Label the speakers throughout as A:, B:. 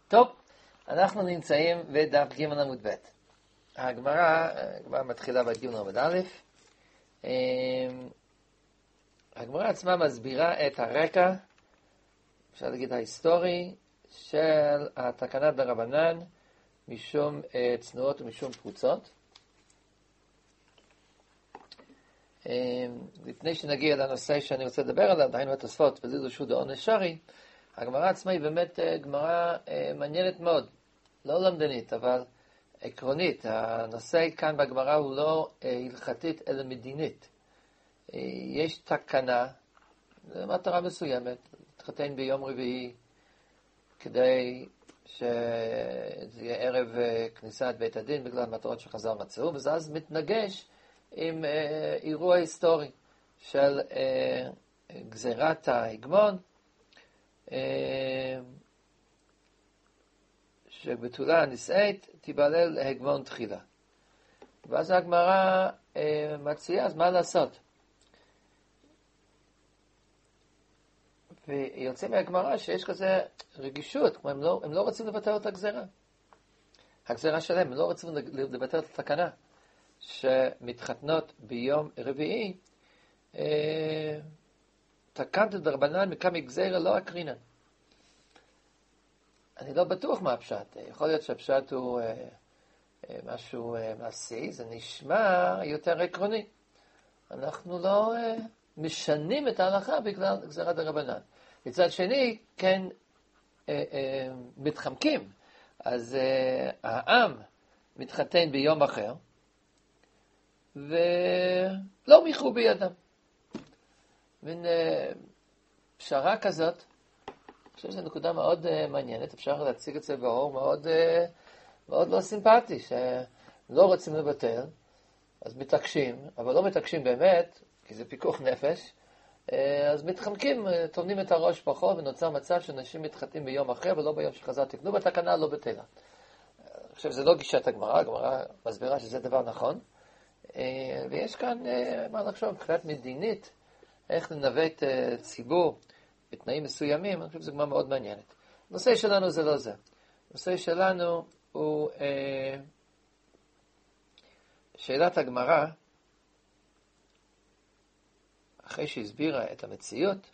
A: טוב, אנחנו נמצאים בדף ג' עמוד ב'. הגמרא מתחילה בג' עמוד א'. הגמרא עצמה מסבירה את הרקע, אפשר להגיד ההיסטורי, של התקנה דרבנן משום צנועות ומשום פרוצות. לפני שנגיע לנושא שאני רוצה לדבר עליו, דהיינו התוספות וזה שהוא דעונש שרי, הגמרא עצמה היא באמת גמרא מעניינת מאוד, לא למדנית, אבל עקרונית. הנושא כאן בגמרא הוא לא הלכתית אלא מדינית. יש תקנה, זו מטרה מסוימת, להתחתן ביום רביעי כדי שזה יהיה ערב כניסת בית הדין בגלל מטרות שחז"ל מצאו, וזה אז מתנגש עם אירוע היסטורי של גזירת ההגמון, שבתולה הנישאת תיבלל להגמון תחילה. ואז הגמרא מציעה, אז מה לעשות? ויוצא מהגמרא שיש כזה רגישות, כמו הם לא רוצים לבטל את הגזירה. הגזירה שלהם, הם לא רוצים לבטל את התקנה שמתחתנות ביום רביעי, תקנת דרבנן מכמה גזירה לא אקרינן. אני לא בטוח מה הפשט. יכול להיות שהפשט הוא משהו מעשי, זה נשמע יותר עקרוני. אנחנו לא משנים את ההלכה בגלל גזירת דרבנן. מצד שני, כן מתחמקים. אז העם מתחתן ביום אחר, ולא מיחו בידם. מין פשרה כזאת, אני חושב שזו נקודה מאוד מעניינת, אפשר להציג את זה באור מאוד לא סימפטי, שלא רוצים לבטל, אז מתעקשים, אבל לא מתעקשים באמת, כי זה פיקוח נפש, אז מתחמקים, טומנים את הראש פחות, ונוצר מצב שאנשים מתחתנים ביום אחר, ולא ביום שחז"ל תקנו בתקנה, לא בטלה. אני חושב שזה לא גישת הגמרא, הגמרא מסבירה שזה דבר נכון, ויש כאן מה לחשוב, מבחינת מדינית, איך לנווט ציבור בתנאים מסוימים. אני חושב שזו גמרא מאוד מעניינת. הנושא שלנו זה לא זה. הנושא שלנו הוא שאלת הגמרא, אחרי שהסבירה את המציאות,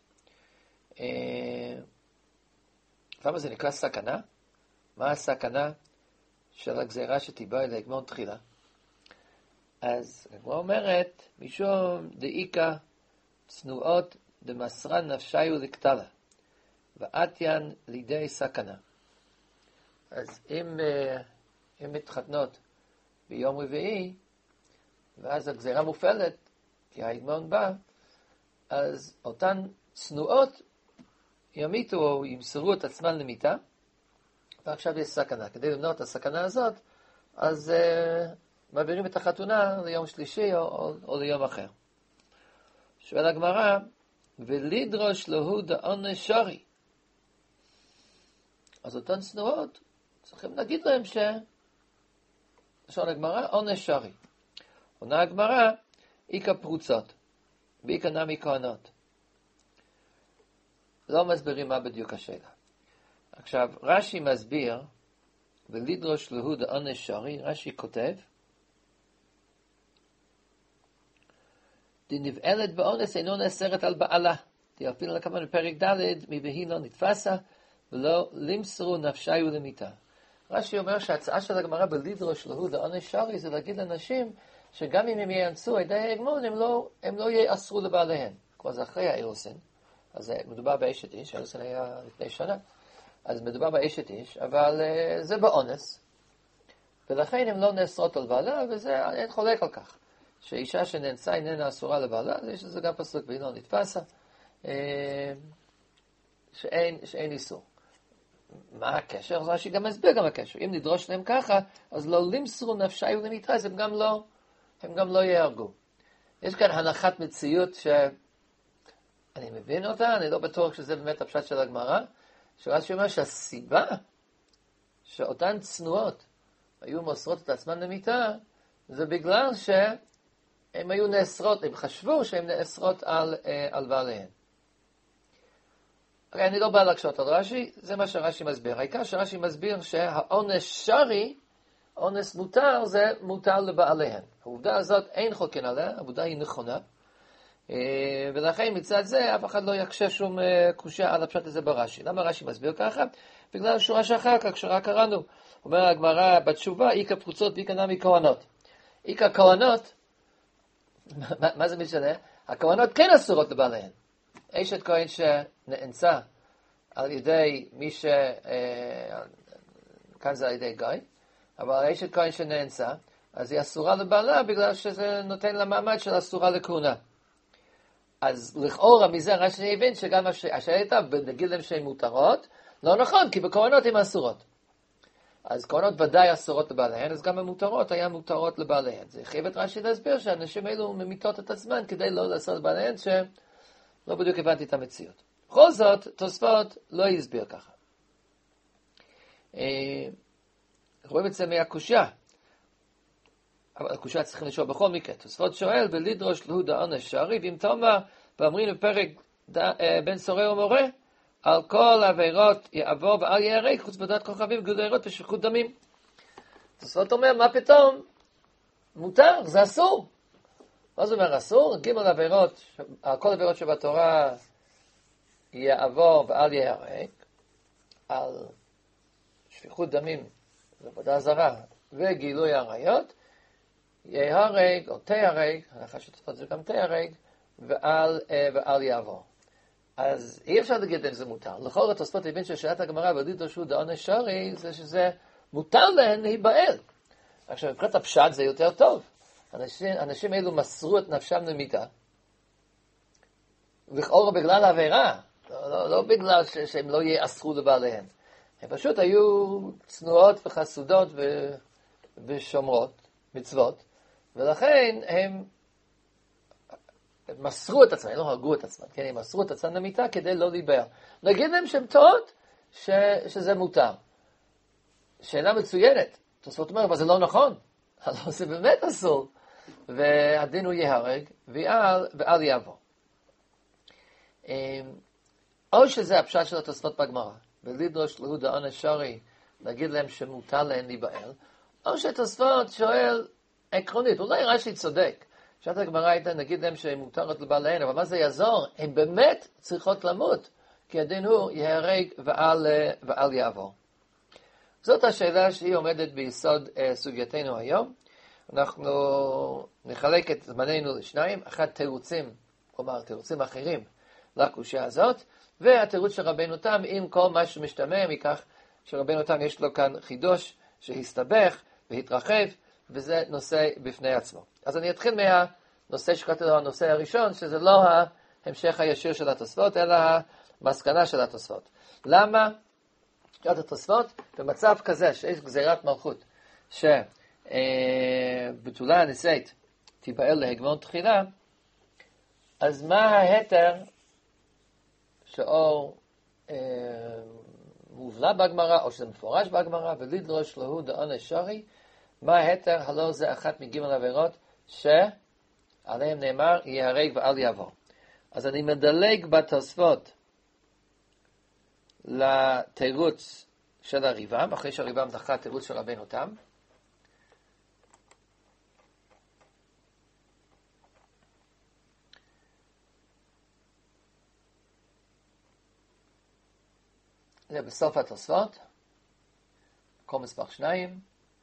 A: למה זה נקרא סכנה? מה הסכנה של הגזירה שתיבא אל ההגמון תחילה? אז הגמרא אומרת, משום דאיקה צנועות דמסרן נפשיו לקטלה, ועתיין לידי סכנה. אז אם מתחתנות ביום רביעי, ואז הגזירה מופעלת, כי ההגמון בא, אז אותן צנועות ימיתו או ימסרו את עצמן למיתה, ועכשיו יש סכנה. כדי למנוע את הסכנה הזאת, אז מעבירים את החתונה ליום שלישי או ליום אחר. שואל הגמרא, ולדרוש לו דעונש שרי. אז אותן צנועות, צריכים להגיד להם שואל הגמרא, עונש שרי. עונה הגמרא, איקה פרוצות, ואיקה נמי כהנות. לא מסבירים מה בדיוק השאלה. עכשיו, רש"י מסביר, ולדרוש לו דעונש שרי, רש"י כותב, די נבעלת באונס אינו נאסרת על בעלה. די אפילו לכוון בפרק ד' מבהי לא נתפסה, ולא למסרו נפשיו למיתה. רש"י אומר שההצעה של הגמרא בלדרוש לו דעונש שרי, זה להגיד לאנשים שגם אם הם יאנסו עדי ההגמון, הם לא יאסרו לבעליהם. כבר זה אחרי האירוסין, אז מדובר באשת איש, האירוסין היה לפני שנה, אז מדובר באשת איש, אבל זה באונס, ולכן הם לא נאסרות על בעלה, וזה אין חולק על כך. שאישה שנאנסה איננה אסורה לבעלה, יש לזה גם פסוק והיא לא נתפסה, שאין איסור. מה הקשר? אז רש"י גם מסביר גם הקשר. אם נדרוש להם ככה, אז לא למסרו נפשיו למיתה, אז הם גם לא יהרגו. יש כאן הנחת מציאות שאני מבין אותה, אני לא בטוח שזה באמת הפשט של הגמרא, שרש"י אומר שהסיבה שאותן צנועות היו מוסרות את עצמן למיתה, זה בגלל הם היו נאסרות, הם חשבו שהן נאסרות על בעליהן. אני לא בא להקשות על רש"י, זה מה שרש"י מסביר. העיקר שרש"י מסביר שהאונס שרי, אונס מותר, זה מותר לבעליהן. העובדה הזאת אין חוקן עליה, העובדה היא נכונה. ולכן מצד זה אף אחד לא יקשה שום קושה על הפשט הזה ברש"י. למה רש"י מסביר ככה? בגלל שורה שאחר כך, שרק קראנו. אומר הגמרא בתשובה, איקה פרוצות ואיקה נמי כהנות. איקה כהנות, מה זה משנה? הכהנות כן אסורות לבעליהן. אשת כהן שנאנסה על ידי מי כאן זה על ידי גוי, אבל אשת כהן שנאנסה, אז היא אסורה לבעלה בגלל שזה נותן לה מעמד של אסורה לכהונה. אז לכאורה מזה רש"י הבין שגם השאלה הייתה, נגיד להם שהן מותרות, לא נכון, כי בכהנות הן אסורות. אז כהנות ודאי אסורות לבעליהן, אז גם המותרות היה מותרות לבעליהן. זה חייב את רש"י להסביר שהאנשים האלו ממיתות את עצמן כדי לא לעשות לבעליהן, שלא בדיוק הבנתי את המציאות. בכל זאת, תוספות לא הסביר ככה. רואים את זה מהקושה. אבל הקושה צריכים לשאול בכל מקרה. תוספות שואל, ולדרוש להוא דעונש שרי, ואם תאמר, ואומרים בפרק בן סורר ומורה, על כל העבירות יעבור ואל יהרג, חוץ בדעת כוכבים, גילוי עריות ושפיכות דמים. תוספות אומר, מה פתאום? מותר, זה אסור. מה זה אומר אסור? ג' עבירות, על כל עבירות שבתורה יעבור ואל יהרג, על שפיכות דמים, עבודה זרה, וגילוי עריות, יהרג או תהרג, הלכה שתוספות זה גם תהרג, ואל יעבור. אז אי אפשר להגיד אם זה מותר. לכל התוספות הבין ששאלת הגמרא ולדרוש להוא דעונש שרי, זה שזה מותר להן להיבעל. עכשיו, מבחינת הפשט זה יותר טוב. אנשים אלו מסרו את נפשם למיתה, לכאורה בגלל העבירה, לא בגלל שהם לא יאסרו לבעליהם. הם פשוט היו צנועות וחסודות ושומרות, מצוות, ולכן הם מסרו את עצמם, הם לא הרגו את עצמם, כן? הם מסרו את עצמם למיטה כדי לא להיבעל. נגיד להם שהם טועות שזה מותר. שאלה מצוינת. תוספות אומר, אבל זה לא נכון. הלוא זה באמת אסור. והדין הוא יהרג, ואל יעבור. או שזה הפשט של התוספות בגמרא, ולדרוש להוא דעונש שרי, להגיד להם שמותר להם להיבעל, או שהתוספות שואל עקרונית, אולי רש"י צודק. פשט הגמרא הייתה, נגיד להם שהן מותרות לבעליהן, אבל מה זה יעזור? הן באמת צריכות למות, כי הדין הוא יהרג ואל יעבור. זאת השאלה שהיא עומדת ביסוד סוגייתנו היום. אנחנו נחלק את זמננו לשניים, אחד תירוצים, כלומר תירוצים אחרים לקושיה הזאת, והתירוץ של רבנו תם עם כל מה שמשתמע מכך שרבנו תם יש לו כאן חידוש שהסתבך והתרחב, וזה נושא בפני עצמו. אז אני אתחיל מהנושא שקראתי לו הנושא הראשון, שזה לא ההמשך הישיר של התוספות, אלא המסקנה של התוספות. למה? קריאת התוספות, במצב כזה שיש גזירת מלכות, שבתולה הנישאת תיבעל להגמון תחילה, אז מה ההתר שאו מובלע בגמרא, או שזה מפורש בגמרא, ולדרוש להוא דעונש שרי, מה ההתר? הלא זה אחת מג' עבירות שעליהם נאמר יהרג ואל יעבור. אז אני מדלג בתוספות לתירוץ של הריב"ם, אחרי שהריב"ם דחה תירוץ של רבנו תם. זה בסוף התוספות, מקום מספר 2.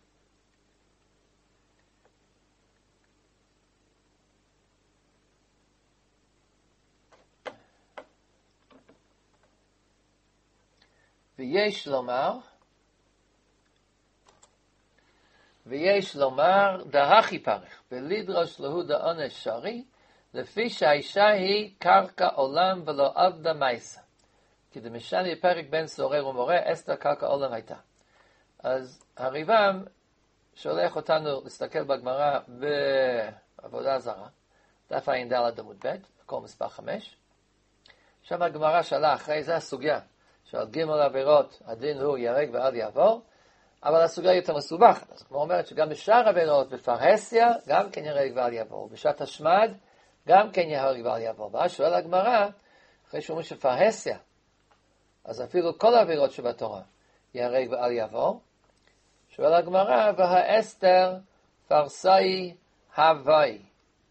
A: ויש לומר דהכי פרך, ולדרוש להוא דעונש שרי, לפי שהאישה היא קרקע עולם ולא עבדה מייסה. כי דמשנה פרק בן סורר ומורה, אסתר קרקע עולם הייתה. אז הריב"ם שולח אותנו להסתכל בגמרא בעבודה זרה, דף ע"ד עמוד ב', מקום מספר 5. שם הגמרא שאלה, אחרי זה הסוגיה, שעל ג' עבירות הדין הוא יהרג ואל יעבור, אבל הסוגיה יותר מסובכת. אז כמו אומרת שגם בשאר עבירות, בפרהסיה, גם כן יהרג ואל יעבור. בשעת השמד, גם כן יהרג ואל יעבור. ואז שואל הגמרא, אחרי שאומרים שפרהסיה, אז אפילו כל העבירות שבתורה ייהרג ואל יעבור. שואל הגמרא, והאסתר פרסאי הוואי.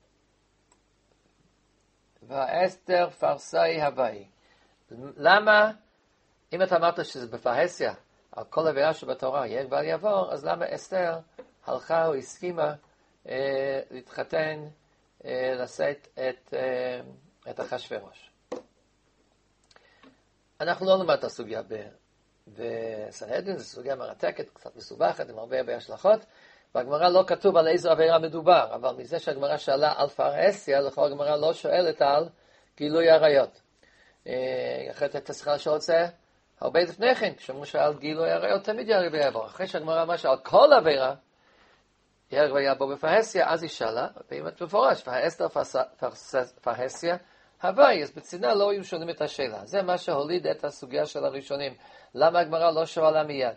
A: והאסתר פרסאי הוואי. למה, אם אתה אמרת שזה בפרהסיה, על כל עבירה שבתורה ייהרג ואל יעבור, אז למה אסתר הלכה או הסכימה להתחתן, לשאת את אחשוורוש? אנחנו לא נאמר את הסוגיה בסנהדרין, זו סוגיה מרתקת, קצת מסובכת, עם הרבה השלכות. בגמרא לא כתוב על איזו עבירה מדובר, אבל מזה שהגמרא שאלה על פרהסיה, לכל הגמרא לא שואלת על גילוי עריות. אחרת אתה צריכה לשאול את זה הרבה לפני כן, כשאמרו שעל גילוי עריות תמיד ייהרג ויעבור. אחרי שהגמרא אמרה שעל כל עבירה ייהרג ויעבור בפרהסיה, אז היא שאלה, באמת מפורש, והאסתר פרהסיה הוואי, אז בצינה לא היו שואלים את השאלה. זה מה שהוליד את הסוגיה של הראשונים. למה הגמרא לא שואלה מיד?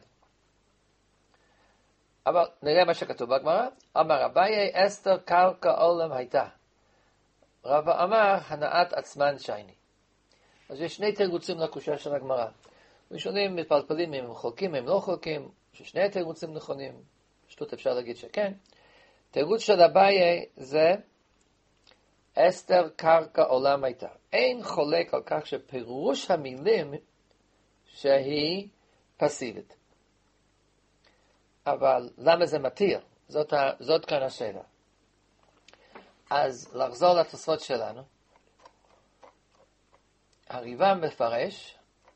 A: אבל נראה מה שכתוב בגמרא. אמר אביי, אסתר קרקע עולם הייתה. רבא אמר, הנעת עצמן שייני. אז יש שני תירוצים לקושיה של הגמרא. ראשונים מתפלפלים אם הם חולקים, אם לא חולקים, ששני תירוצים נכונים. שטות אפשר להגיד שכן. תירוץ של אביי זה אסתר קרקע עולם הייתה. אין חולק על כך שפירוש המילים שהיא פסיבית. אבל למה זה מתיר? זאת כאן השאלה. אז לחזור לתוספות שלנו. הריב"ם מפרש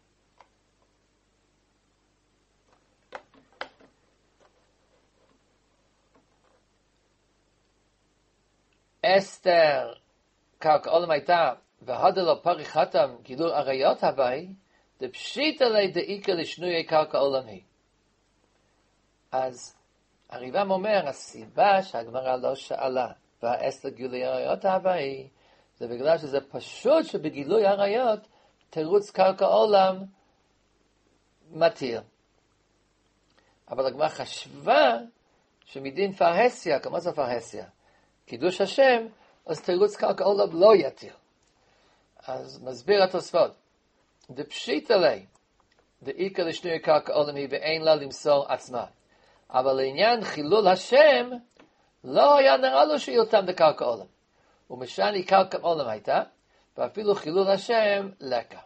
A: אסתר קרקע עולם הייתה והדה לו פרי חתם גילוי עריות הוואי דפשיטא ליה דאיכא לשנויי קרקע עולם היא. אז הריב"ם אומר, הסיבה שהגמרא לא שאלה והאסתר גילוי עריות הוואי זה בגלל שזה פשוט שבגילוי עריות תירוץ קרקע עולם מתיר. אבל הגמרא חשבה שמדין פרהסיה, כמה זה פרהסיה? קידוש השם, אז תירוץ קרקע עולם לא יתיר. אז מסביר התוספות, דפשיטא ליה דאיכא לשנויי קרקע עולם היא ואין לה למסור עצמה. אבל לעניין חילול השם, לא היה נראה לו שיותם דקרקע עולם. ומשני קרקע עולם הייתה, ואפילו חילול השם לקה.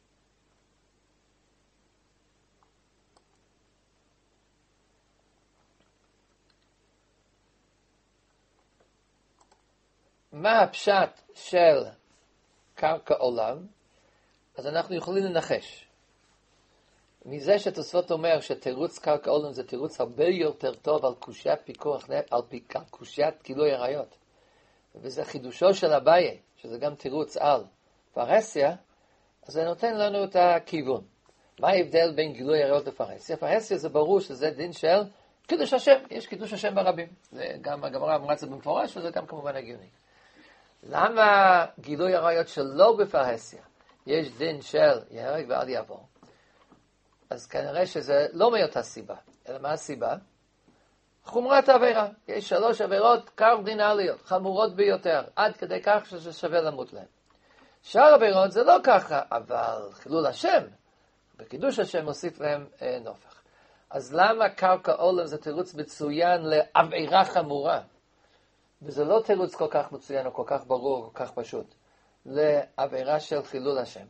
A: מה הפשט של קרקע עולם? אז אנחנו יכולים לנחש. מזה שתוספות אומר שתירוץ קרקע עולם זה תירוץ הרבה יותר טוב על קושיית פיקוח, על קושיית גילוי עריות. וזה חידושו של אביי, שזה גם תירוץ על פרהסיה, אז זה נותן לנו את הכיוון. מה ההבדל בין גילוי עריות לפרהסיה? פרהסיה זה ברור שזה דין של קידוש השם, יש קידוש השם ברבים. זה גם הגמרא אמרה את זה במפורש, וזה גם כמובן הגיוני. למה גילוי עריות שלא בפרהסיה יש דין של ייהרג ואל יעבור? אז כנראה שזה לא מאותה סיבה, אלא מה הסיבה? חומרת העבירה. יש 3 עבירות קרדינליות, חמורות ביותר, עד כדי כך שזה שווה למות להן. שאר עבירות זה לא ככה, אבל חילול השם, בקידוש השם מוסיף להם נופך. אז למה קרקע עולם זה תירוץ מצוין לעבירה חמורה? וזה לא תירוץ כל כך מצוין או כל כך ברור, כל כך פשוט, לעבירה של חילול השם.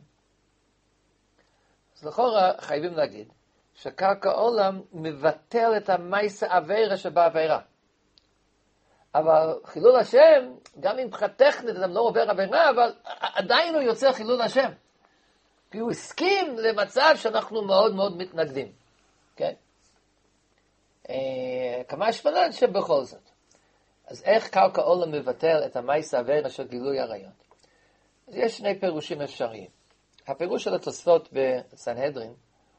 A: אז לכאורה חייבים להגיד שקרקע עולם מבטל את המייסה עבירה שבעבירה. אבל חילול השם, גם אם מבחינה טכנית אדם לא עובר עבירה, אבל עדיין הוא יוצא חילול השם. כי הוא הסכים למצב שאנחנו מאוד מאוד מתנגדים. כן? כמה שפנן שבכל זאת. אז איך קרקע עולם מבטל את המייסה עבירה של גילוי עריות? אז יש 2 פירושים אפשריים. הפירוש של התוספות בסנהדרין,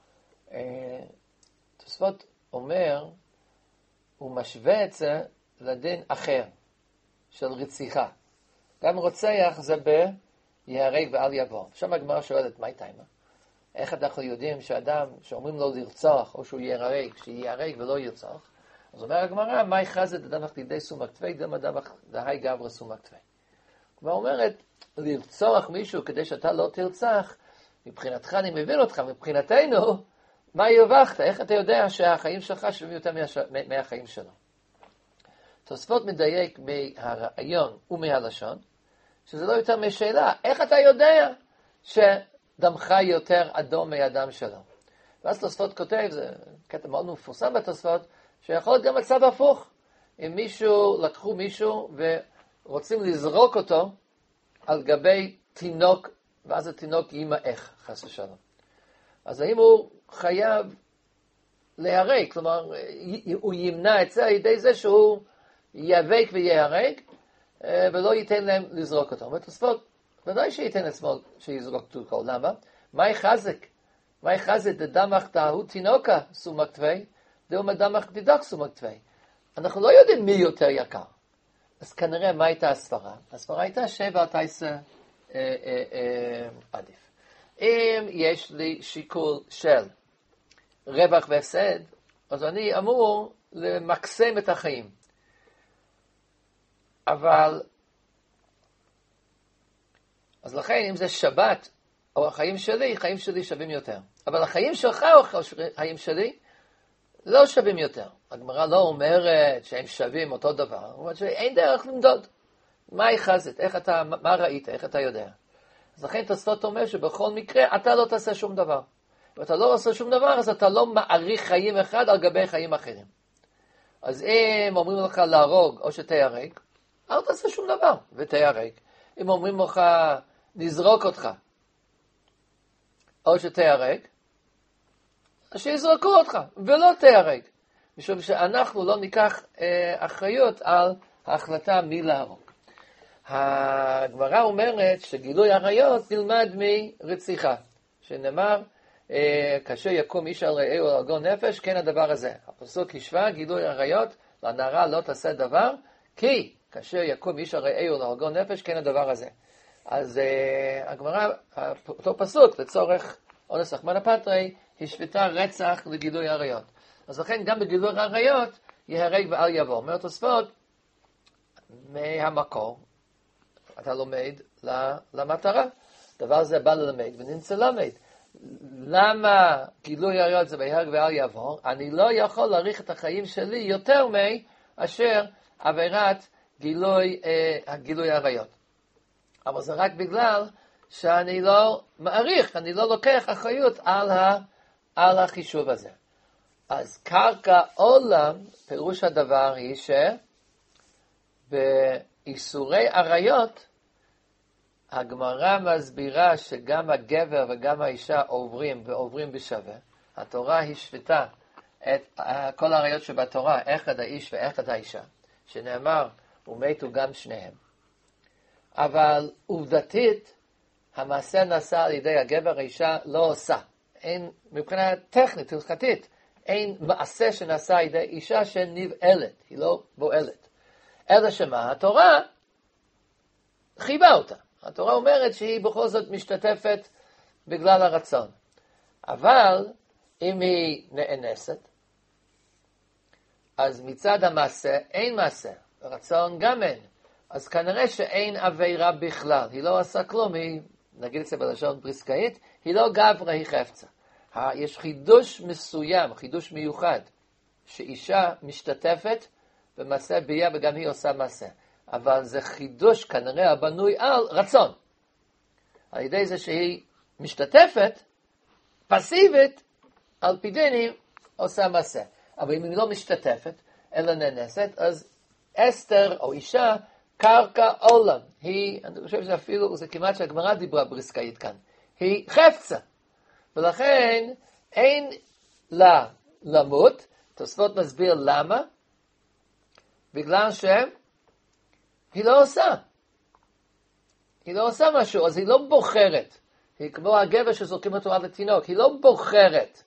A: תוספות אומר, הוא משווה את זה לדין אחר, של רציחה. גם רוצח זה ייהרג ואל יעבור. שם הגמרא שואלת, מה איתמה? איך אנחנו יודעים שאדם שאומרים לו לרצוח, או שהוא ייהרג ולא ירצח, אז אומר הגמרא, מה יחזת דמך לידי סומק תווי, דמא דמך דהי גברא סומק תווי. כבר אומרת, לרצוח מישהו כדי שאתה לא תרצח, מבחינתך אני מבין אותך, מבחינתנו, מה הרווחת? איך אתה יודע שהחיים שלך שווים יותר מהחיים שלו? תוספות מדייק מהרעיון ומהלשון, שזה לא יותר משאלה, איך אתה יודע שדמך יותר אדום מהדם שלו? ואז תוספות כותב, זה קטע מאוד מפורסם בתוספות, שיכול להיות גם מצב הפוך. אם לקחו מישהו ורוצים לזרוק אותו על גבי תינוק, ואז התינוק יימאך, חס ושלום. אז האם הוא חייב להיהרג? כלומר, הוא ימנע את זה על ידי זה שהוא ייאבק ויהרג, ולא ייתן להם לזרוק אותו. בתוספות, ודאי שייתן עצמו שיזרוק תוכו. למה? מה יחזק? מה יחזק? דדמך דהו תינוקה סומק תווי, דהו מדמך דדק סומק תווי. אנחנו לא יודעים מי יותר יקר. אז כנראה מה הייתה הסברה? הסברה הייתה שבע תייסה עדיף. אם יש לי שיקול של רווח והפסד, אז אני אמור למקסם את החיים. אבל, אז לכן אם זה שבת, או החיים שלי שווים יותר. אבל החיים שלך או החיים שלי לא שווים יותר. הגמרא לא אומרת שהם שווים אותו דבר, היא אומרת שאין דרך למדוד. מה יחזת? מה ראית? איך אתה יודע? אז לכן תוספות אומר שבכל מקרה אתה לא תעשה שום דבר. ואתה לא עושה שום דבר, אז אתה לא מעריך חיים אחד על גבי חיים אחרים. אז אם אומרים לך להרוג או שתיהרג, אל תעשה שום דבר ותיהרג. אם אומרים לך נזרוק אותך או שתיהרג, אז שיזרקו אותך ולא תיהרג. משום שאנחנו לא ניקח אחריות על ההחלטה מי להרוג. הגמרא אומרת שגילוי עריות נלמד מרציחה, שנאמר, כאשר יקום איש על רעהו על עגון נפש, כן הדבר הזה. הפסוק השווה גילוי עריות, לנערה לא תעשה דבר, כי כאשר יקום איש על רעהו על עגון נפש, כן הדבר הזה. אז הגמרא, אותו פסוק, לצורך אונס רחמנא פטרי, השוותה רצח לגילוי עריות. אז לכן גם בגילוי עריות יהרג ואל יעבור. אומר תוספות, מהמקור, אתה לומד למטרה. דבר זה בא ללמד ונמצא למד. למה גילוי עריות זה ויהרג ואל יעבור? אני לא יכול להאריך את החיים שלי יותר מאשר עבירת גילוי עריות. אבל זה רק בגלל שאני לא מעריך, אני לא לוקח אחריות על החישוב הזה. אז קרקע עולם, פירוש הדבר היא שבאיסורי עריות, הגמרא מסבירה שגם הגבר וגם האישה עוברים בשווה. התורה השוותה את כל העריות שבתורה, אחד האיש ואחד האישה, שנאמר, ומתו גם שניהם. אבל עובדתית, המעשה נעשה על ידי הגבר, האישה לא עושה. אין, מבחינה טכנית, הלכתית, אין מעשה שנעשה על ידי אישה שנבעלת, היא לא בועלת. אלא שמה? התורה חייבה אותה. התורה אומרת שהיא בכל זאת משתתפת בגלל הרצון. אבל אם היא נאנסת, אז מצד המעשה אין מעשה, רצון גם אין. אז כנראה שאין עבירה בכלל. היא לא עשה כלום, היא, נגיד את זה בלשון בריסקאית, היא לא גברה, היא חפצה. יש חידוש מסוים, חידוש מיוחד, שאישה משתתפת במעשה ביה וגם היא עושה מעשה. אבל זה חידוש כנראה הבנוי על רצון. על ידי זה שהיא משתתפת, פסיבית, על פי דין היא עושה מעשה. אבל אם היא לא משתתפת, אלא נאנסת, אז אסתר או אישה, קרקע עולם. אני חושב שאפילו, זה כמעט שהגמרא דיברה בריסקאית כאן. היא חפצה. ולכן אין לה למות. תוספות מסביר למה. בגלל שהיא לא עושה. היא לא עושה משהו, אז היא לא בוחרת. היא כמו הגבר שזורקים אותו על התינוק. היא לא בוחרת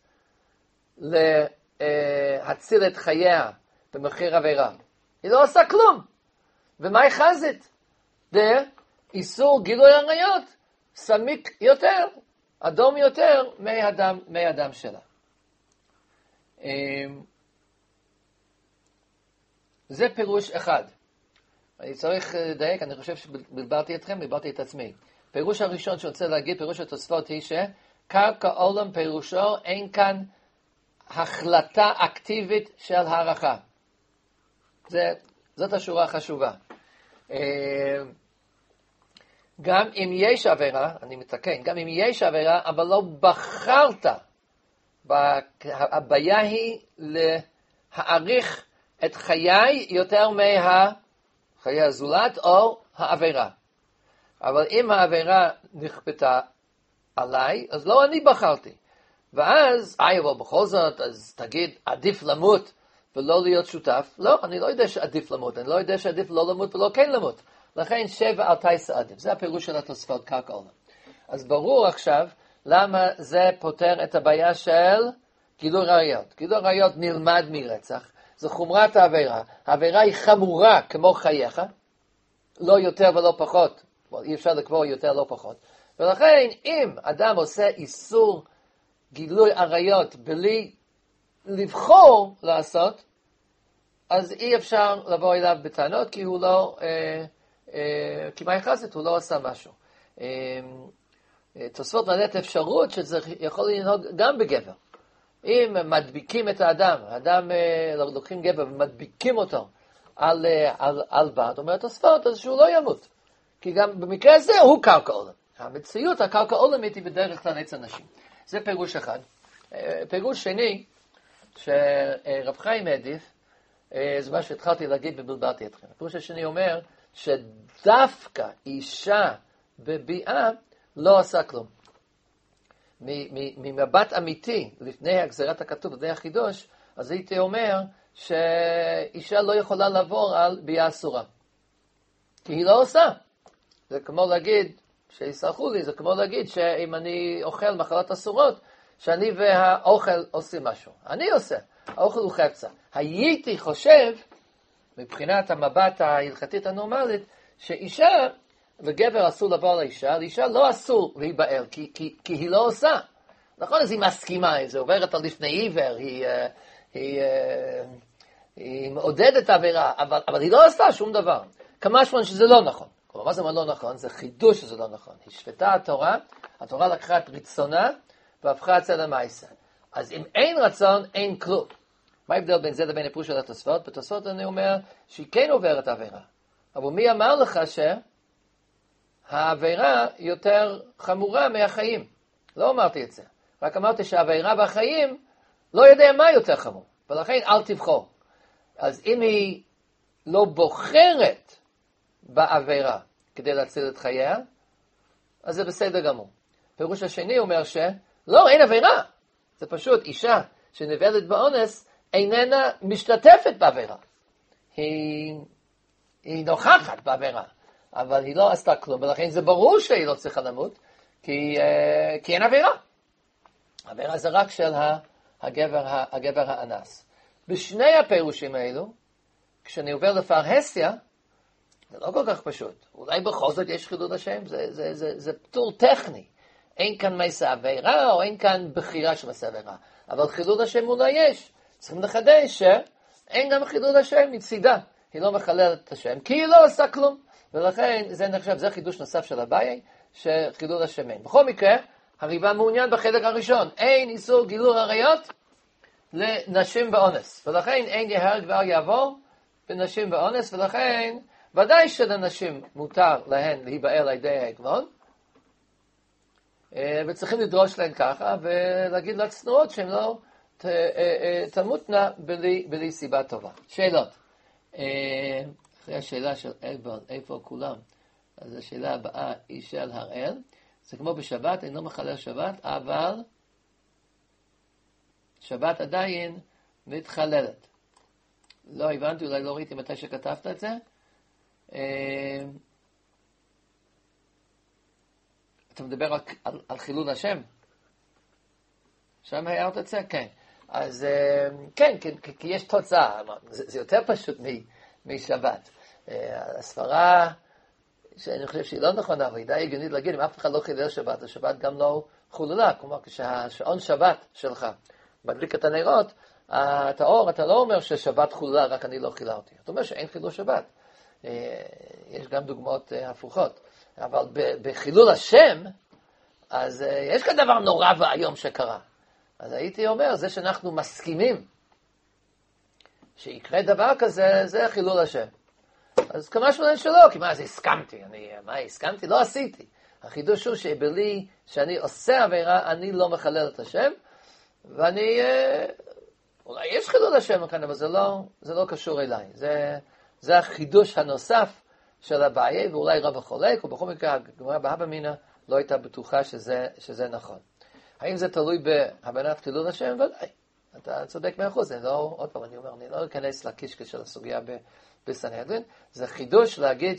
A: להציל את חייה במחיר עבירה. היא לא עושה כלום. ומה יחזת? איסור גילוי עריות, סמיק יותר, אדום יותר מהדם שלה. זה פירוש אחד. אני צריך לדייק, אני חושב שבלברתי אתכם, בלברתי את עצמי. פירוש הראשון שרוצה להגיד, פירוש התוספות היא קרקע עולם פירושו, אין כאן החלטה אקטיבית של הערכה. זאת השורה החשובה. גם אם יש עבירה, אני מתקן, גם אם יש עבירה, אבל לא בחרת, הבעיה היא להעריך את חיי יותר מהחיי הזולת או העבירה. אבל אם העבירה נכפתה עליי, אז לא אני בחרתי. ואז, אבל בכל זאת, אז תגיד, עדיף למות ולא להיות שותף. לא, אני לא יודע שעדיף למות, אני לא יודע שעדיף לא למות ולא כן למות. לכן שבע על תייס עדיף. זה הפירוש של התוספות קרקע עולם. אז ברור עכשיו למה זה פותר את הבעיה של גילוי ראיות. גילוי ראיות נלמד מרצח. זו חומרת העבירה. העבירה היא חמורה כמו חייך. לא יותר ולא פחות. אי אפשר לקבוע יותר לא פחות. ולכן אם אדם עושה איסור גילוי עריות בלי לבחור לעשות, אז אי אפשר לבוא אליו בטענות, כי הוא לא, כי מה יחסת, הוא לא עשה משהו. תוספות נתת אפשרות שזה יכול לנהוג גם בגבר. אם מדביקים את האדם לוקחים גבר ומדביקים אותו על בת, אומרת תוספות, אז שהוא לא ימות. כי גם במקרה הזה הוא קרקע עולם. המציאות, הקרקע עולמית היא בדרך כלל עץ אנשים. זה פירוש אחד. פירוש שני, שרב חיים העדיף, זה מה שהתחלתי להגיד ובלבלתי אתכם. הפירוש השני אומר, שדווקא אישה בביאה לא עושה כלום. ממבט אמיתי, לפני הגזירת הכתוב, לפני החידוש, אז הייתי אומר, שאישה לא יכולה לעבור על ביאה אסורה. כי היא לא עושה. זה כמו להגיד, שיסלחו לי, זה כמו להגיד שאם אני אוכל מחלות אסורות, שאני והאוכל עושים משהו. אני עושה, האוכל הוא חפצה. הייתי חושב, מבחינת המבט ההלכתית הנורמלית, שאישה וגבר אסור לבוא לאישה, לאישה לא אסור להיבעל, כי היא לא עושה. נכון, אז היא מסכימה, היא עוברת על לפני עיוור, היא מעודדת עבירה, אבל היא לא עשתה שום דבר. כמשמע שזה לא נכון. כלומר, מה זה לא נכון? זה חידוש שזה לא נכון. השפטה התורה לקחה את רצונה והפכה את זה למעשה. אז אם אין רצון, אין כלום. מה ההבדל בין זה לבין הפירוש של התוספות? בתוספות אני אומר שהיא כן עוברת עבירה. אבל מי אמר לך שהעבירה יותר חמורה מהחיים? לא אמרתי את זה. רק אמרתי שהעבירה בחיים לא יודע מה יותר חמור. ולכן אל תבחור. אז אם היא לא בוחרת בעבירה כדי להציל את חייה, אז זה בסדר גמור. פירוש השני אומר לא, אין עבירה. זה פשוט אישה שנבלת באונס איננה משתתפת בעבירה. היא נוכחת בעבירה, אבל היא לא עשתה כלום, ולכן זה ברור שהיא לא צריכה למות, כי אין עבירה. העבירה זה רק של הגבר האנס. בשני הפירושים האלו, כשאני עובר לפרהסיה, זה לא כל כך פשוט. אולי בכל זאת יש חילול השם, זה פטור טכני. אין כאן מעשה עבירה, או אין כאן בחירה של מעשה עבירה. אבל חילול השם אולי יש. צריכים לחדש שאין גם חילול השם מצידה. היא לא מחללת את השם, כי היא לא עושה כלום. ולכן זה נחשב, זה חידוש נוסף של הבעיה, שחילול השם אין. בכל מקרה, הריבה מעוניין בחלק הראשון. אין איסור גילוי עריות לנשים באונס. ולכן אין יהרג ואל יעבור בנשים באונס, ולכן ודאי שלנשים מותר להן להיבעל על ידי העגלון, וצריכים לדרוש להן ככה, ולהגיד לצנועות שהן לא תמותנה בלי סיבה טובה. שאלות. אחרי השאלה של אלבון, איפה כולם? אז השאלה הבאה היא של הראל. זה כמו בשבת, אינו מחלל שבת, אבל שבת עדיין מתחללת. לא הבנתי, אולי לא ראיתי מתי שכתבת את זה. אתה מדבר על חילול השם? שם הערת את זה? כן. אז כן, כי יש תוצאה. זה יותר פשוט משבת. הסברה, שאני חושב שהיא לא נכונה, אבל היא די הגיונית להגיד, אם אף אחד לא חילל שבת, השבת גם לא חוללה. כלומר, כשהשעון שבת שלך מדליק את הנרות, את האור, אתה לא אומר ששבת חוללה, רק אני לא חילה אותי. אתה אומר שאין חילול שבת. יש גם דוגמאות הפוכות. אבל בחילול השם, אז יש כאן דבר נורא והיום שקרה. אז הייתי אומר, זה שאנחנו מסכימים שיקרה דבר כזה, זה חילול השם. אז כמה שמונה שלא, כי מה זה הסכמתי? מה הסכמתי? לא עשיתי. החידוש הוא שבלי שאני עושה עבירה, אני לא מחלל את השם, ואני, אולי יש חילול השם כאן, אבל זה לא קשור אליי. זה החידוש הנוסף של אביי, ואולי רב החולק, ובכל מקרה, הגמרא בהבא מינא לא הייתה בטוחה שזה נכון. האם זה תלוי בהבנת חילול השם? ודאי. אתה צודק 100%. עוד פעם אני אומר, אני לא אכנס לקישקע של הסוגיה בסנהדרין. זה חידוש להגיד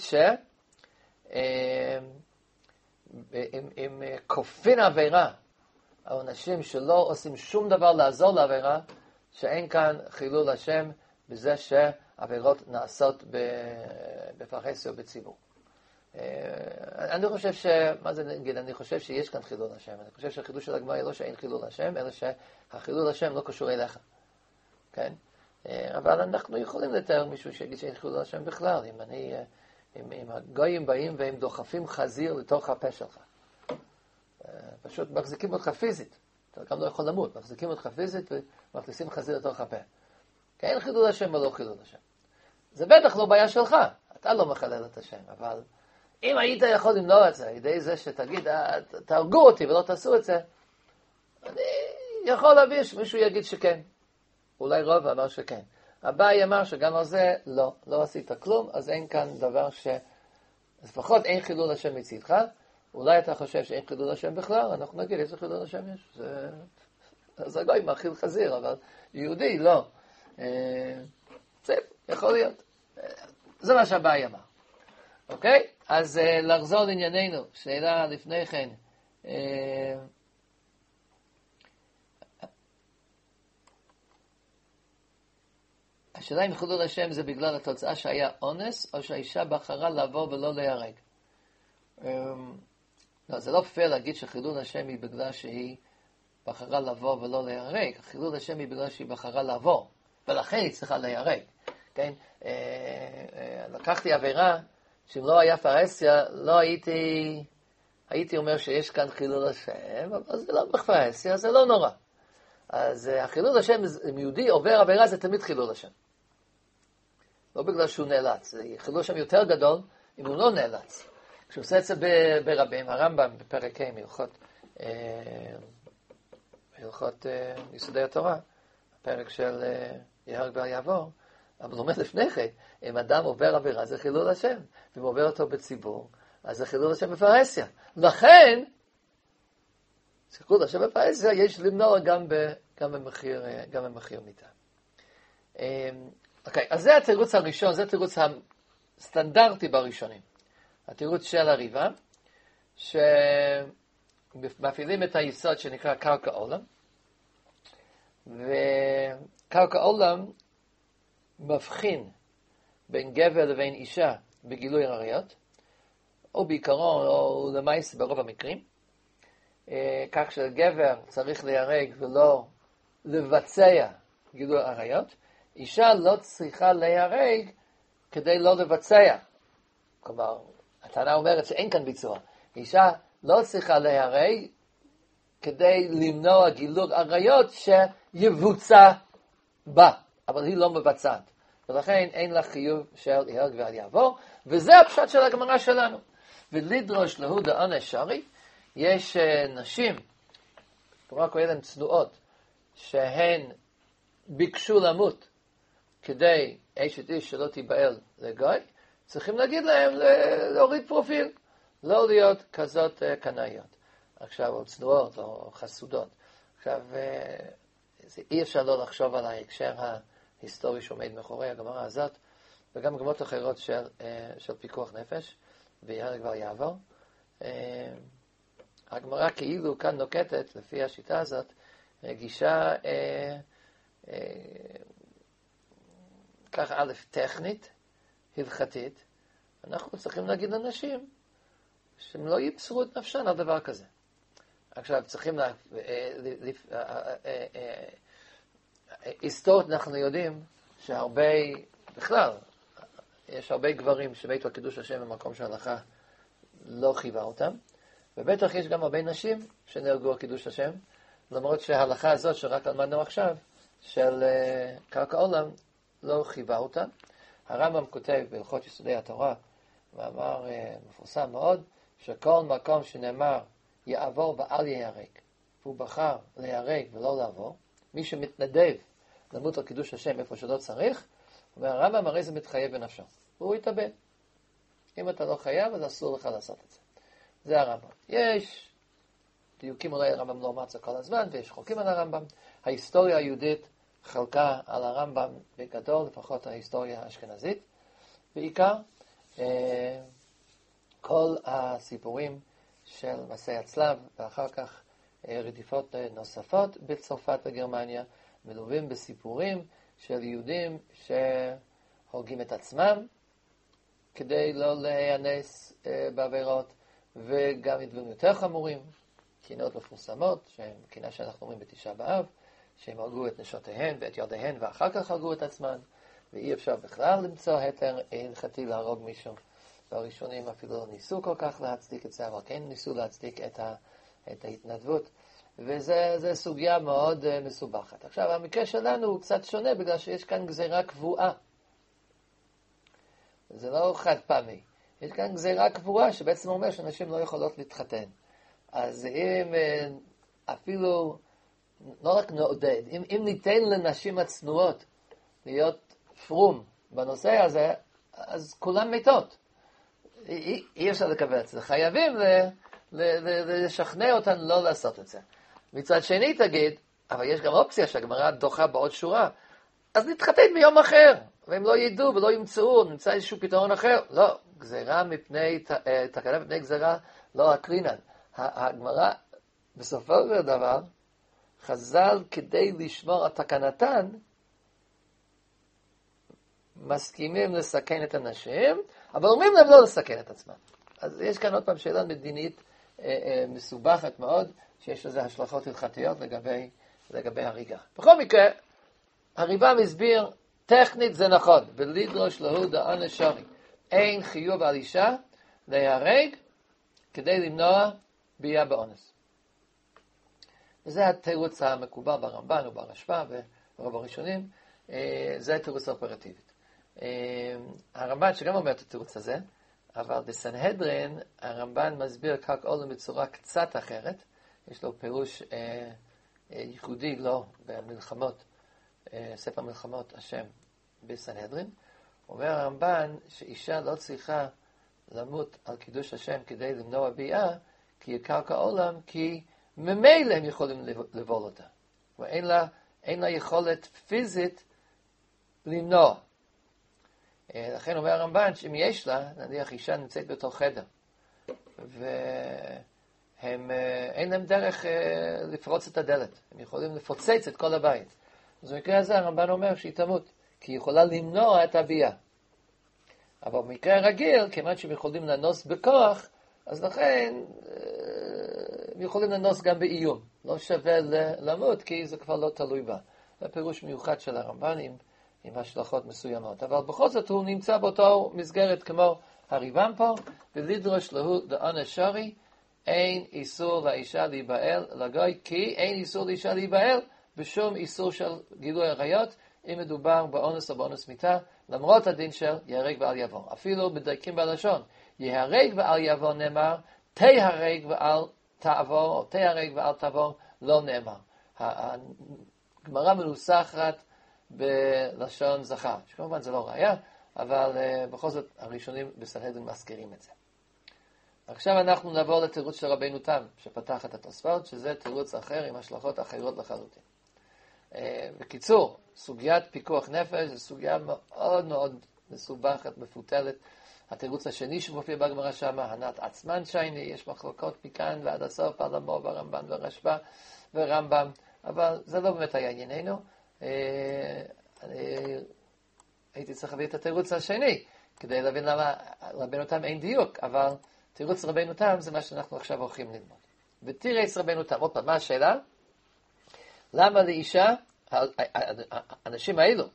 A: אם כופין עבירה, האנשים שלא עושים שום דבר לעזור לעבירה, שאין כאן חילול השם בזה שעבירות נעשות בפרהסיה או בציבור. אני חושב מה זה נגיד? אני חושב שיש כאן חילול השם. אני חושב שהחידוש של הגמרא לא שאין חילול השם, אלא שהחילול השם לא קשור אליך. כן? אבל אנחנו יכולים לתאר מישהו שיגיד שאין חילול השם בכלל. אם הגויים באים והם דוחפים חזיר לתוך הפה שלך. פשוט מחזיקים אותך פיזית. אתה גם לא יכול למות. מחזיקים אותך פיזית ומכניסים חזיר לתוך הפה. כן, אין חילול השם או לא חילול השם. זה בטח לא בעיה שלך. אתה לא מחלל את השם, אבל אם היית יכול למנוע את זה, ידי זה שתגיד, תהרגו אותי ולא תעשו את זה, אני יכול להביא שמישהו יגיד שכן. אולי רוב אמר שכן. אביי אמר שגם על זה לא עשית כלום, אז אין כאן דבר אז לפחות אין חילול השם מצידך. אולי אתה חושב שאין חילול השם בכלל, אנחנו נגיד איזה חילול השם יש. אז הגוי מאכיל חזיר, אבל יהודי לא. זה יכול להיות. זה מה שאביי אמר. אוקיי? אז לחזור לענייננו, שאלה לפני כן. השאלה אם חילול השם זה בגלל התוצאה שהיה אונס, או שהאישה בחרה לבוא ולא להיהרג. לא, זה לא פייר להגיד שחילול השם היא בגלל שהיא בחרה לבוא ולא להיהרג. חילול השם היא בגלל שהיא בחרה לבוא, ולכן היא צריכה להיהרג. כן? לקחתי עבירה, שאם לא היה פרהסיה, לא הייתי אומר שיש כאן חילול השם, אבל זה לא בפרהסיה, זה לא נורא. אז החילול השם, אם יהודי עובר עבירה, זה תמיד חילול השם. לא בגלל שהוא נאלץ. זה חילול השם יותר גדול, אם הוא לא נאלץ. כשהוא עושה את זה ברבים, הרמב"ם בפרק ה' הלכות יסודי התורה, הפרק של יהרג ואל יעבור, אבל הוא אומר לפני כן, אם אדם עובר עבירה, זה חילול השם. ואם עובר אותו בציבור, אז זה חילול השם בפרהסיה. לכן, חילול השם בפרהסיה יש למנוע גם במחיר מיתה. אוקיי, אז זה התירוץ הראשון, זה התירוץ הסטנדרטי בראשונים. התירוץ של הריבה, שמפעילים את היסוד שנקרא קרקע עולם, וקרקע עולם מבחין בין גבר לבין אישה בגילוי עריות, או בעיקרון, או למעשה ברוב המקרים, כך שגבר צריך להיהרג ולא לבצע גילוי עריות, אישה לא צריכה להיהרג כדי לא לבצע. כלומר, הטענה אומרת שאין כאן ביצוע. אישה לא צריכה להיהרג כדי למנוע גילוי עריות שיבוצע בה, אבל היא לא מבצעת. ולכן אין לה חיוב של יהרג ואל יעבור, וזה הפשט של הגמרא שלנו. ולדרוש להו דעונש שרי, יש נשים, כלומר קוראים להן צנועות, שהן ביקשו למות כדי אשת איש שלא תיבעל לגוי, צריכים להגיד להם להוריד פרופיל, לא להיות כזאת קנאיות. עכשיו, או צנועות, או חסודות. עכשיו, אי אפשר לא לחשוב על ההקשר ההיסטורי שעומד מאחורי הגמרא הזאת, וגם גמרות אחרות של פיקוח נפש, ויהרג ואל יעבור. הגמרא כאילו כאן נוקטת, לפי השיטה הזאת, גישה ככה א' טכנית, הלכתית. אנחנו צריכים להגיד לאנשים שהם לא יבשרו את נפשן על דבר כזה. עכשיו צריכים היסטורית אנחנו יודעים שהרבה, בכלל, יש הרבה גברים שבית הקידוש השם במקום שההלכה לא חייבה אותם, ובטח יש גם הרבה נשים שנהרגו על קידוש השם, למרות שההלכה הזאת שרק למדנו עכשיו, של קרקע עולם, לא חייבה אותה. הרמב"ם כותב בהלכות יסודי התורה, מאמר מפורסם מאוד, שכל מקום שנאמר יעבור ואל ייהרג, והוא בחר להיהרג ולא לעבור, מי שמתנדב למות על קידוש השם איפה שלא צריך, אומר הרמב"ם הרי זה מתחייב בנפשו, והוא יתאבד. אם אתה לא חייב, אז אסור לך לעשות את זה. זה הרמב"ם. יש דיוקים, אולי הרמב"ם לא מצא כל הזמן, ויש חוקים על הרמב"ם. ההיסטוריה היהודית חלקה על הרמב"ם בגדול, לפחות ההיסטוריה האשכנזית. בעיקר, כל הסיפורים של מסעי הצלב, ואחר כך רדיפות נוספות בצרפת וגרמניה, מלווים בסיפורים של יהודים שהורגים את עצמם, כדי לא להיאנס בעבירות, וגם דברים יותר חמורים, קינות מפורסמות, שהן קינה שאנחנו אומרים בתשעה באב, שהם הרגו את נשותיהן ואת ילדיהן ואחר כך הרגו את עצמן, ואי אפשר בכלל למצוא היתר הלכתי להרוג מישהו. והראשונים אפילו לא ניסו כל כך להצדיק את זה, אבל כן ניסו להצדיק את ההתנדבות, וזה סוגיה מאוד מסובכת. עכשיו, המקרה שלנו הוא קצת שונה, בגלל שיש כאן גזירה קבועה. זה לא חד פעמי. יש כאן גזירה קבועה שבעצם אומר שאנשים לא יכולות להתחתן. אז אם אפילו, לא רק נעודד, אם ניתן לנשים הצנועות להיות פרום בנושא הזה, אז כולם מתות. אי אפשר לקבל את זה. חייבים לשכנע אותן לא לעשות את זה. מצד שני תגיד, אבל יש גם אופציה שהגמרא דוחה בעוד שורה, אז נתחתן ביום אחר, והם לא ידעו ולא ימצאו, נמצא איזשהו פתרון אחר. לא, גזירה מפני, תקנה מפני גזירה לא אקרינן. הגמרא, בסופו של דבר, חז"ל כדי לשמור על תקנתן, מסכימים לסכן את הנשים, אבל אומרים להם לא לסכן את עצמם. אז יש כאן עוד פעם שאלה מדינית מסובכת מאוד, שיש לזה השלכות הלכתיות לגבי הריגה. בכל מקרה, הרמב"ם הסביר, טכנית זה נכון, ולדרוש להוא דעונש שרי. אין חיוב על אישה להיהרג כדי למנוע ביאה באונס. וזה התירוץ המקובל ברמב"ן וברשב"א וברוב הראשונים, זה התירוץ האופרטיבית. הרמב"ן שגם אומר את התירוץ הזה, אבל בסנהדרין הרמב"ן מסביר קרקע עולם בצורה קצת אחרת, יש לו פירוש ייחודי לו במלחמות, ספר מלחמות השם בסנהדרין. אומר הרמב"ן שאישה לא צריכה למות על קידוש השם כדי למנוע ביאה, כי היא קרקע עולם, כי ממילא הם יכולים לבול אותה. אין לה יכולת פיזית למנוע. לכן אומר הרמב"ן שאם יש לה, נניח אישה נמצאת בתוך חדר, והם אין להם דרך לפרוץ את הדלת, הם יכולים לפוצץ את כל הבית. אז במקרה הזה הרמב"ן אומר שהיא תמות, כי היא יכולה למנוע את הביאה. אבל במקרה רגיל, כמעט שהם יכולים לנוס בכוח, אז לכן הם יכולים לנוס גם באיום. לא שווה למות, כי זה כבר לא תלוי בה. זה פירוש מיוחד של הרמב"ן עם השלכות מסוימות. אבל בכל זאת הוא נמצא באותו מסגרת כמו הרמב"ם פה, ולדרוש להוא דעונש שרי, אין איסור לאישה להיבעל לגוי, כי אין איסור לאישה להיבעל בשום איסור של גילוי עריות, אם מדובר באונס או באונס מיתה, למרות הדין של יהרג ואל יעבור. אפילו מדייקים בלשון, יהרג ואל יעבור נאמר, תהרג ואל תעבור, או תהרג ואל תעבור לא נאמר. הגמרא מנוסחת בלשון זכר, שכמובן זה לא ראיה, אבל בכל זאת הראשונים בסנהדרין מזכירים את זה. עכשיו אנחנו נעבור לתירוץ של רבינו תם, שפתח את התוספות, שזה תירוץ אחר עם השלכות אחרות לחלוטין. בקיצור, סוגיית פיקוח נפש זו סוגיה מאוד מאוד מסובכת, מפותלת. התירוץ השני שמופיע בגמרא שמה, הנת עצמן שייני, יש מחלוקות מכאן ועד הסוף, על המור והרמב"ן והרשב"א ורמב"ם, אבל זה לא באמת היה ענייננו. אני הייתי צריך להביא את התירוץ השני, כדי להבין למה רבינו תם אין דיוק, אבל תירוץ רבינו תם זה מה שאנחנו עכשיו הולכים ללמוד. ותירץ רבינו תם, עוד פעם, מה השאלה? למה לאישה, האנשים האלו,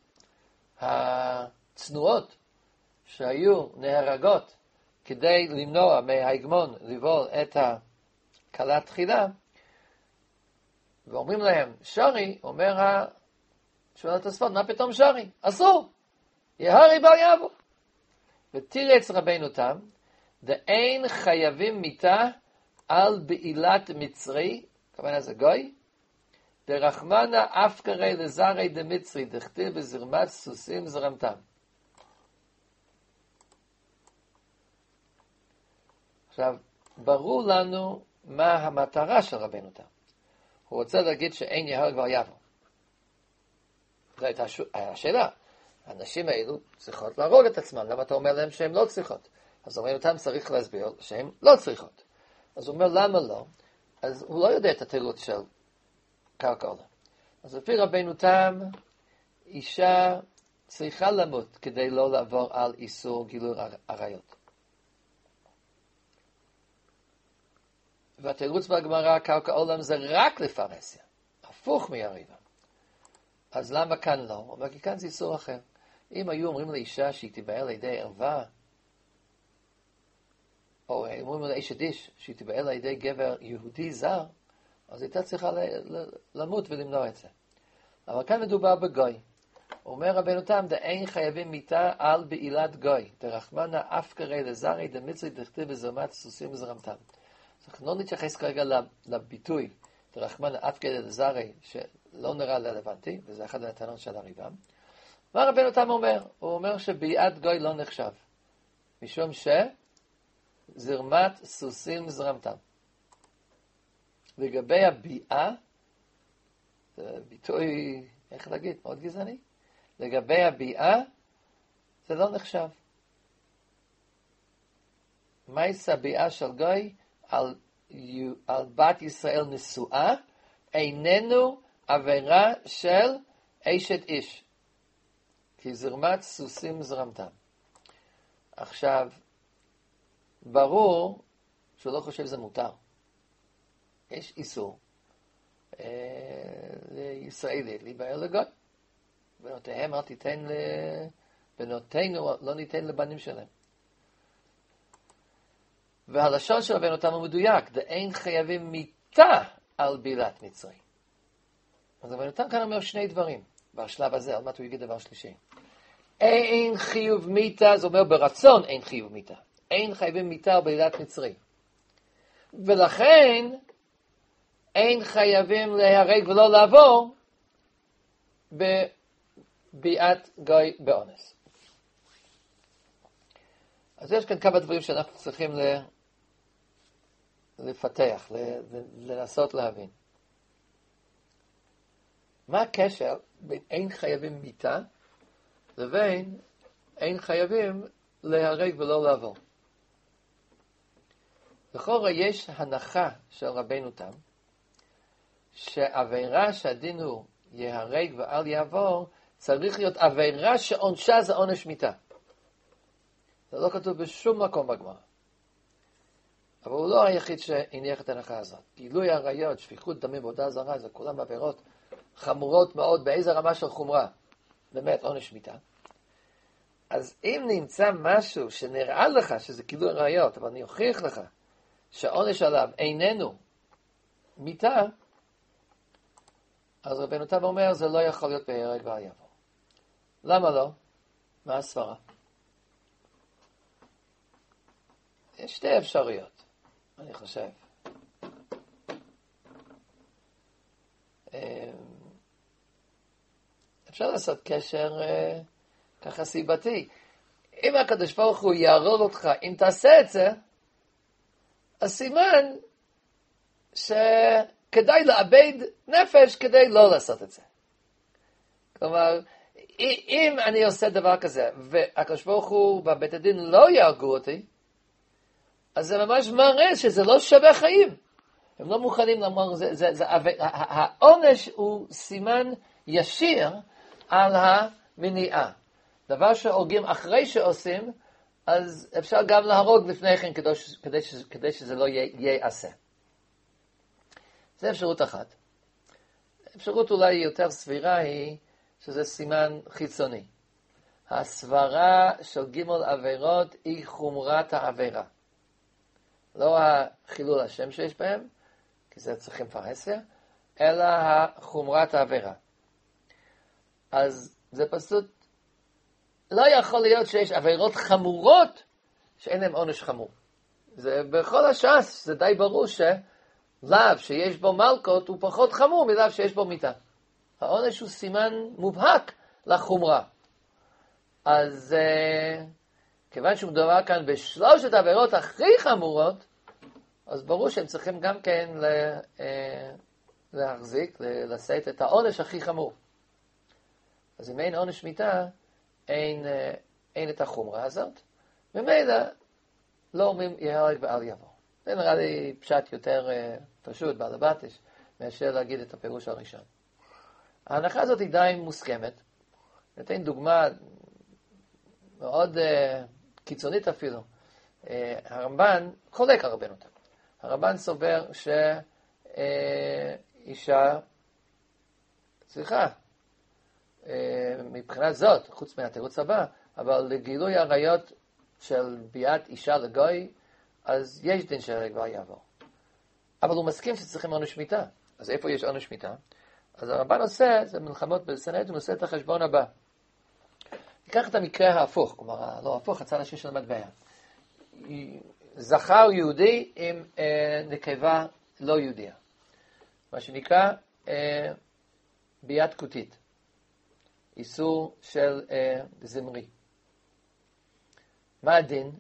A: הצנועות שהיו נהרגות כדי למנוע מההגמון לבול את קלה תחילה, ואומרים להם, שרי, אומר שואל התוספות, מה פתאום שרי? אסור, יהרי בל יבוא. ותירץ רבינו תם, דאין חייבים מיתה על בעילת מצרי, כמובן זה גוי, דרחמנה אף קרי לזרי דמצרי, דכתיב בזרמת סוסים זרמתם. עכשיו, ברור לנו מה המטרה של רבינו תם. הוא רוצה להגיד שאין יהרג בל יבוא. זו הייתה השאלה. האנשים האלו צריכות להרוג את עצמם. למה אתה אומר להם שהן לא צריכות? אז רבינו תם צריך להסביר שהן לא צריכות. אז הוא אומר למה לא? אז הוא לא יודע את התירוץ של קרקע עולם. אז לפי רבינו תם, אישה צריכה למות כדי לא לעבור על איסור גילוי עריות. והתירוץ בגמרא, קרקע עולם זה רק לפרהסיה, הפוך מהריבה. אז למה כאן לא? הוא אומר, כי כאן זה איסור אחר. אם היו אומרים לאישה שהיא תיבעל לידי ערווה, או אומרים לאיש אדיש שהיא תיבעל לידי גבר יהודי זר, אז הייתה צריכה למות ולמנוע את זה. אבל כאן מדובר בגוי. אומר רבינו תם, דאין חייבים מיתה על בעילת גוי, דרחמנה אף קרי לזרי דמצרי דכתיב בזרמת סוסים וזרמתם. אנחנו לא נתייחס כרגע לביטוי, דרחמנה אף קרי לזרי, שלא נראה רלוונטי, וזה אחד הטענות של הריב"ם. מה רבינו תם אומר? הוא אומר שבעילת גוי לא נחשב, משום שזרמת סוסים זרמתם. לגבי הביעה, זה ביטוי, איך להגיד, מאוד גזעני. לגבי הביעה, זה לא נחשב. מה יעשה הביעה של גוי על בת ישראל נשואה, איננו עבירה של אשת איש. כי זרמת סוסים זרמתם. עכשיו, ברור שהוא לא חושב שזה מותר. יש איסור לישראלית להיבעל לגוי. בנותיהם אל תיתן בנותינו לא ניתן לבנים שלהם. והלשון של רבינו תם הוא מדויק, דאין חייבים מיתה על בעילת מצרי. אז רבינו תם כאן אומר שני דברים, בשלב הזה, על מה הוא יגיד דבר שלישי. אין חיוב מיתה, זה אומר ברצון אין חיוב מיתה. אין חייבים מיתה על בעילת מצרי. ולכן, אין חייבים להיהרג ולא לעבור בביעת גוי באונס. אז יש כאן כמה דברים שאנחנו צריכים לפתח, לנסות להבין. מה הקשר בין אין חייבים מיתה לבין אין חייבים להיהרג ולא לעבור? לכאורה יש הנחה של רבינו תם, שעבירה שהדין הוא יהרג ואל יעבור, צריך להיות עבירה שעונשה זה עונש מיתה. זה לא כתוב בשום מקום בגמרא. אבל הוא לא היחיד שהניח את ההנחה הזאת. גילוי עריות, שפיכות דמים ועבודה זרה, זה כולם עבירות חמורות מאוד, באיזה רמה של חומרה. באמת, עונש מיתה. אז אם נמצא משהו שנראה לך שזה גילוי עריות, אבל אני אוכיח לך שהעונש עליו איננו מיתה, אז רבינו תם אומר, זה לא יכול להיות בהרג ואל יעבור. למה לא? מה הסברה? יש שתי אפשרויות, אני חושב. אפשר לעשות קשר ככה סיבתי. אם הקדוש ברוך הוא יהרוג אותך, אם תעשה את זה, אז סימן שכדאי לאבד נפש כדי לא לעשות את זה. כלומר, אם אני עושה דבר כזה, והקדוש ברוך הוא בבית הדין לא יהרגו אותי, אז זה ממש מראה שזה לא שווה חיים. הם לא מוכנים לומר, העונש הוא סימן ישיר על המניעה. דבר שהורגים אחרי שעושים, אז אפשר גם להרוג לפני כן כדי שזה לא ייעשה. זה אפשרות אחת. אפשרות אולי יותר סבירה היא שזה סימן חיצוני. הסברה של ג' עבירות היא חומרת העבירה. לא החילול השם שיש בהם, כי זה צריכים פרהסיה, אלא חומרת העבירה. אז זה פשוט, לא יכול להיות שיש עבירות חמורות שאין להם עונש חמור. זה בכל הש"ס, זה די ברור שלאו שיש בו מלכות הוא פחות חמור מלאו שיש בו מיתה. העונש הוא סימן מובהק לחומרה. אז כיוון שמדובר כאן בשלושת העבירות הכי חמורות, אז ברור שהם צריכים גם כן להחזיק, לשאת את העונש הכי חמור. אז אם אין עונש מיתה, אין את החומרה הזאת. ממילא לא אומרים יהרג ואל יעבור. זה נראה לי פשט יותר פשוט, בעל הבתש, מאשר להגיד את הפירוש הראשון. ההנחה הזאת היא די מוסכמת. ניתן דוגמה מאוד קיצונית אפילו. הרמב"ן חולק על רבנו תם. הרמב"ן סובר שאישה צריכה, מבחינת זאת, חוץ מהתירוץ הבא, אבל לגילוי עריות של ביאת אישה לגוי, אז יש דין שהרג ואל יעבור. אבל הוא מסכים שצריכים עונש מיתה. אז איפה יש עונש מיתה? אז הרמב"ן עושה, זה מלחמות בסנהדרין, הוא עושה את החשבון הבא. ניקח את המקרה ההפוך, כלומר, לא הפוך, הצד השני של המטבע. זכר יהודי עם נקבה לא יהודיה. מה שנקרא ביאת כותית. איסור של זמרי. מה הדין?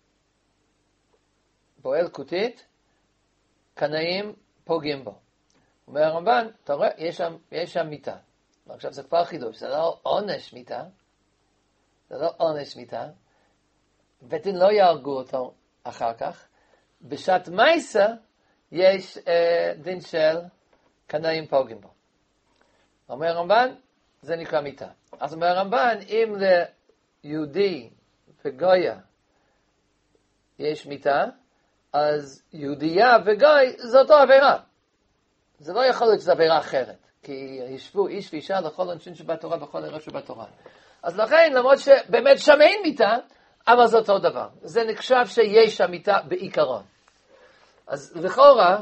A: בועל כותית, קנאים פוגעים בו. אומר הרמב"ן, אתה רואה, יש שם מיתה. עכשיו זה כבר חידוש, זה לא עונש מיתה. זה לא עונש מיתה. בית דין לא יהרגו אותו אחר כך. בשעת מייסה יש דין של קנאים פוגעים בו. אומר הרמב"ן, זה נקרא מיתה. אז אומר הרמב"ן, אם ליהודי וגויה יש מיתה, אז יהודייה וגוי זה אותו עבירה. זה לא יכול להיות שזו עבירה אחרת. כי ישבו איש ואישה לכל עונשין שבתורה בכל ערב שבתורה. אז לכן, למרות שבאמת שם אין מיתה, אבל זה אותו דבר. זה נחשב שיש שם מיתה בעיקרון. אז לכאורה,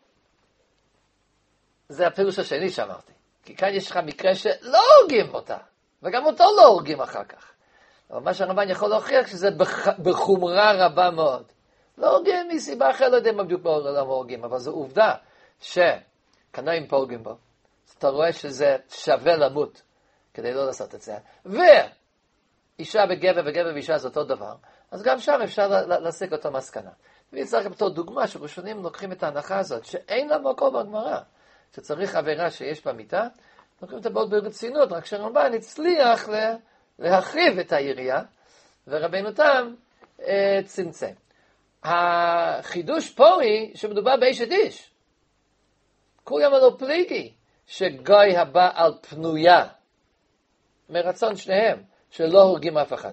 A: זה הפירוש השני שאמרתי. כי כאן יש לך מקרה שלא הורגים אותה, וגם אותו לא הורגים אחר כך. אבל מה שהרמב"ן יכול להוכיח שזה בחומרה רבה מאוד. לא הורגים מסיבה אחרת, לא יודעים מה בדיוק לא הורגים, אבל זו עובדה שקנאים פוגעים בו. אז אתה רואה שזה שווה למות כדי לא לעשות את זה. ואישה וגבר וגבר ואישה זה אותו דבר, אז גם שם אפשר להסיק אותו מסקנה. וצריך בתור דוגמה שראשונים לוקחים את ההנחה הזאת, שאין לה מקום בגמרא. שצריך עבירה שיש במיטה, לוקחים את הבאות ברצינות, רק שהרמב"ן הצליח להרחיב את היריעה, ורבנו תם צמצם. החידוש פה היא שמדובר באשת איש. כולם לא פליגי, שגוי הבא על פנויה, מרצון שניהם, שלא הורגים אף אחד.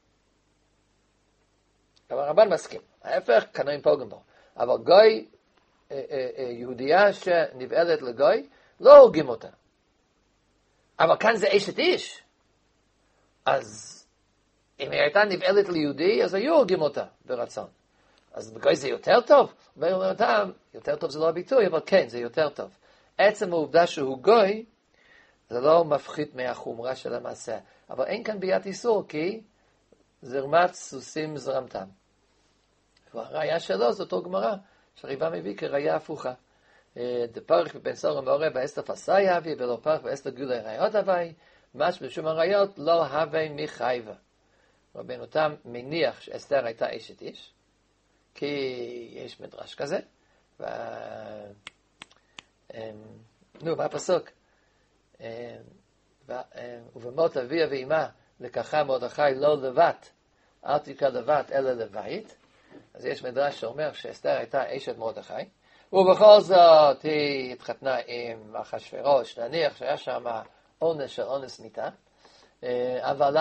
A: אבל הרמב"ן מסכים. ההפך, קנאים פוגעים בו. אבל גוי, יהודייה שנבעלת לגוי, לא הורגים אותה. אבל כאן זה אשת איש. אז אם היא הייתה נבעלת ליהודי, אז היו הורגים אותה ברצון. אז בגוי זה יותר טוב? אומר אותם, יותר טוב זה לא הביטוי, אבל כן, זה יותר טוב. עצם העובדה שהוא גוי, זה לא מפחית מהחומרה של המעשה. אבל אין כאן ביאת איסור, כי זרמת סוסים זרמתם. והראיה שלו זאת אותו גמרא, שהריבה מביא כראיה הפוכה. דפרח בבן סור המעורב באסתר פסאי אבי, ולא פרח באסתר גולי ראיות אבי, מש בשום הראיות לא הווי מחייבה. רבנו תם מניח שאסתר הייתה אשת איש, כי יש מדרש כזה, מה הפסוק? ובמות אביה ואימה לקחה מרדכי לא לבת, אל תקרא לבת אלא לבית. אז יש מדרש שאומר שאסתר הייתה אשת מרדכי, ובכל זאת היא התחתנה עם אחשוורוש, נניח שהיה שם אונס של אונס מיתה, אבל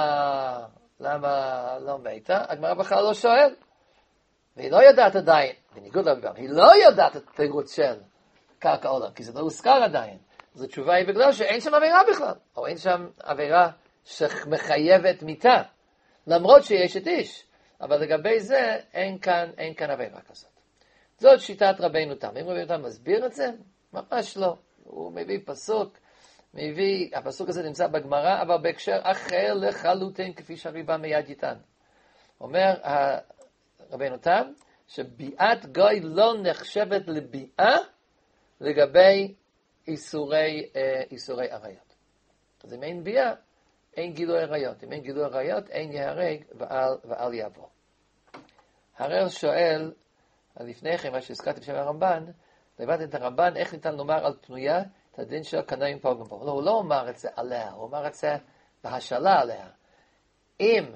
A: למה לא מתה? הגמרא בכלל לא שואל. והיא לא יודעת עדיין, בניגוד לרמב"ם, היא לא יודעת את התירוץ של קרקע עולם, כי זה לא הוזכר עדיין. אז התשובה היא בגלל שאין שם עבירה בכלל, או אין שם עבירה שמחייבת מיתה, למרות שיש את איש. אבל לגבי זה אין כאן עבירה כזאת. זאת שיטת רבינו תם. אם רבינו תם מסביר את זה? ממש לא. הוא מביא פסוק, הפסוק הזה נמצא בגמרא, אבל בהקשר אחר לחלוטין, כפי שהריבה מיד יטען. אומר רבינו תם, שביאת גוי לא נחשבת לביאה לגבי איסורי עריות. אז אם אין ביאה, אין גילוי עריות. אם אין גילוי עריות, אין יהרג ואל יעבור. הרר שואל, לפני כן, מה שהזכרתי בשם הרמב"ן, הבנתי את הרמב"ן, איך ניתן לומר על פנויה את הדין של קנאים פוגם בו. לא, הוא לא אומר את זה עליה, הוא אומר את זה בהשאלה עליה. אם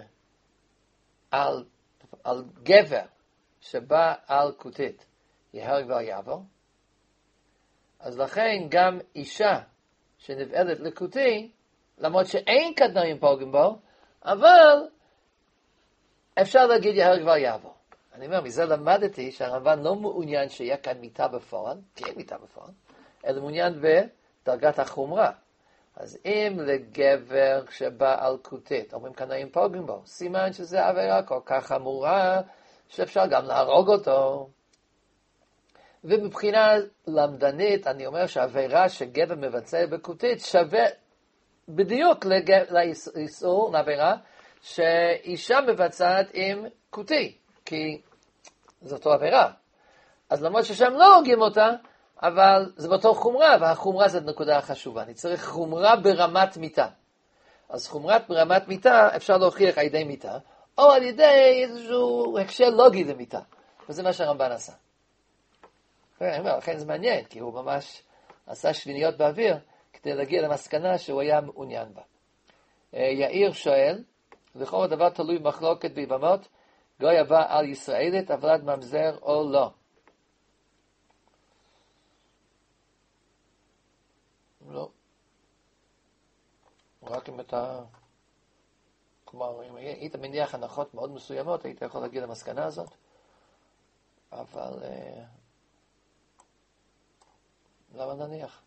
A: על גבר שבא על כותית יהרג ואל יעבור, אז לכן גם אישה שנבעלת לכותי, למרות שאין קנאים פוגם בו, אבל אפשר להגיד יהרג ואל יעבור. אני אומר, מזה למדתי שהרמב"ן לא מעוניין שיהיה כאן מיתה בפועל, כי אין מיתה בפועל, אלא מעוניין בדרגת החומרה. אז אם לגבר שבא על כותית, אומרים קנאים פוגעים בו, סימן שזה עבירה כל כך חמורה, שאפשר גם להרוג אותו. ומבחינה למדנית, אני אומר שהעבירה שגבר מבצע בכותית שווה בדיוק לאיסור, לעבירה, שאישה מבצעת עם כותי, כי זאת עבירה. אז למרות ששם לא הורגים אותה, אבל זה באותו חומרה, והחומרה זאת נקודה חשובה. אני צריך חומרה ברמת מיתה. אז חומרת ברמת מיתה אפשר להוכיח על ידי מיתה, או על ידי איזשהו הקשר לוגי למיתה. וזה מה שהרמב"ן עשה. לכן זה מעניין, כי הוא ממש עשה שביניות באוויר, כדי להגיע למסקנה שהוא היה מעוניין בה. יאיר שואל, לכל הדבר תלוי מחלוקת ביבמות, גוי הבא על ישראלית, עבלת ממזר או לא. לא. רק אם אתה... כלומר, אם היית מניח הנחות מאוד מסוימות, היית יכול להגיע למסקנה הזאת. אבל... למה נניח?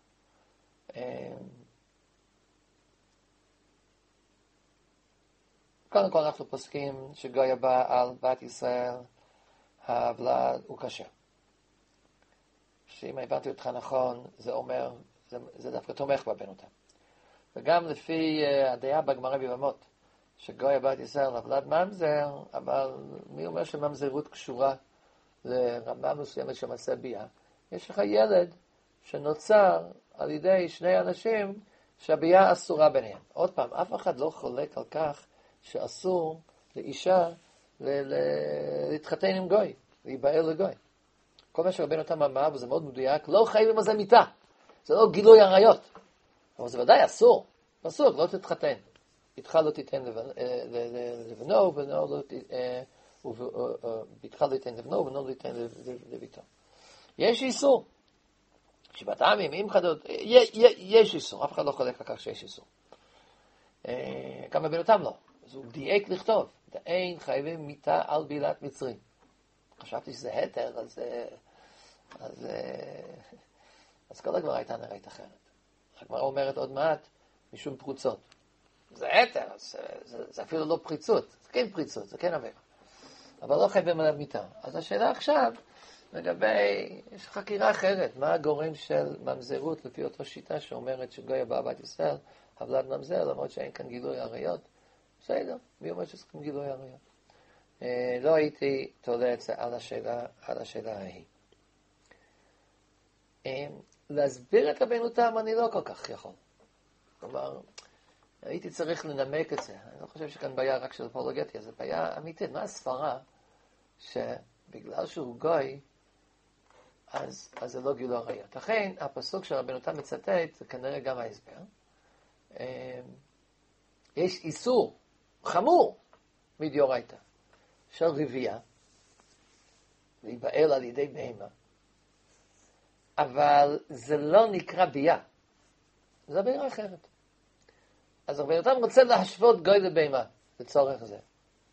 A: קודם כל אנחנו פוסקים שגוי הבא על בת ישראל, הוולד הוא כשר. שאם הבנתי אותך נכון, זה אומר, זה דווקא תומך בבן אותם. וגם לפי הדעה בגמרא ביבמות, שגוי בת ישראל, הוולד ממזר, אבל מי אומר שממזרות קשורה לרמה מסוימת של מעשה ביאה? יש לך ילד שנוצר על ידי שני אנשים שהביאה אסורה ביניהם. עוד פעם, אף אחד לא חולק על כך שאסור לאישה להתחתן עם גוי, להיבעל לגוי. כל מה שרבנו תם אמר, וזה מאוד מדויק, לא חייבים על זה מיתה. זה לא גילוי עריות. אבל זה ודאי אסור. אסור, לא תתחתן. בתך לא תיתן לבנו, בתך לא תיתן לבנו, ובנו לא תיתן לביתו. יש איסור. שבטעמים, אם חדות, יש איסור. אף אחד לא חולק על כך שיש איסור. גם רבנו תם לא. אז הוא דייק לכתוב, אין חייבים מיתה על בילת מצרים. חשבתי שזה היתר, אז כל הגמרא הייתה נראית אחרת. הגמרא אומרת עוד מעט, משום פרוצות. זה היתר, זה אפילו לא פריצות, זה כן פריצות, זה כן עבירה. אבל לא חייבים עליו מיתה. אז השאלה עכשיו, לגבי, יש חקירה אחרת, מה הגורם של ממזרות לפי אותו שיטה שאומרת שגוי הבא בת ישראל, הוולד ממזר, למרות שאין כאן גילוי עריות. בסדר, מי אומר שצריכים גילוי עריות? לא הייתי תולה את זה על השאלה ההיא. להסביר את רבנו תם אני לא כל כך יכול. כלומר, הייתי צריך לנמק את זה. אני לא חושב שכאן בעיה רק של אפולוגטיה, זה בעיה אמיתית. מה הסברה שבגלל שהוא גוי, אז זה לא גילוי עריות. לכן, הפסוק של רבנו תם מצטט, זה כנראה גם ההסבר. יש איסור חמור מדאורייתא של רבייה להיבעל על ידי בהמה, אבל זה לא נקרא בייה, זה עבירה אחרת. אז רבנו תם רוצה להשוות גוי לבהמה לצורך זה.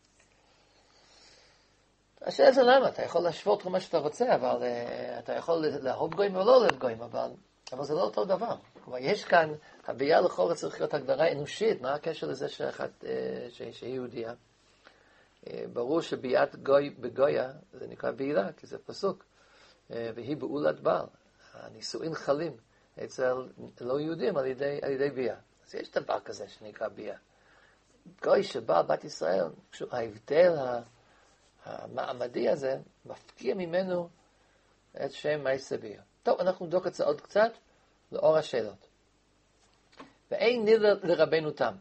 A: השאלה זה למה, אתה יכול להשוות מה שאתה רוצה, אבל אתה יכול לאהוב גויים או לא לאהוב גויים, אבל זה לא אותו דבר. כלומר, יש כאן, הבייה לכאורה צריך להיות הגדרה אנושית, מה הקשר לזה שהיא יהודייה? ברור שביית גוי בגויה, זה נקרא בעילה, כי זה פסוק. והיא בעולת בעל. הנישואין חלים אצל לא יהודים על ידי ביאה. אז יש דבר כזה שנקרא ביאה. גוי שבא בת ישראל, ההבדל המעמדי הזה מפקיע ממנו את שם מעשה ביאה. טוב, אנחנו נבדוק את זה עוד קצת לאור השאלות. ואין נראה לרבנו תם.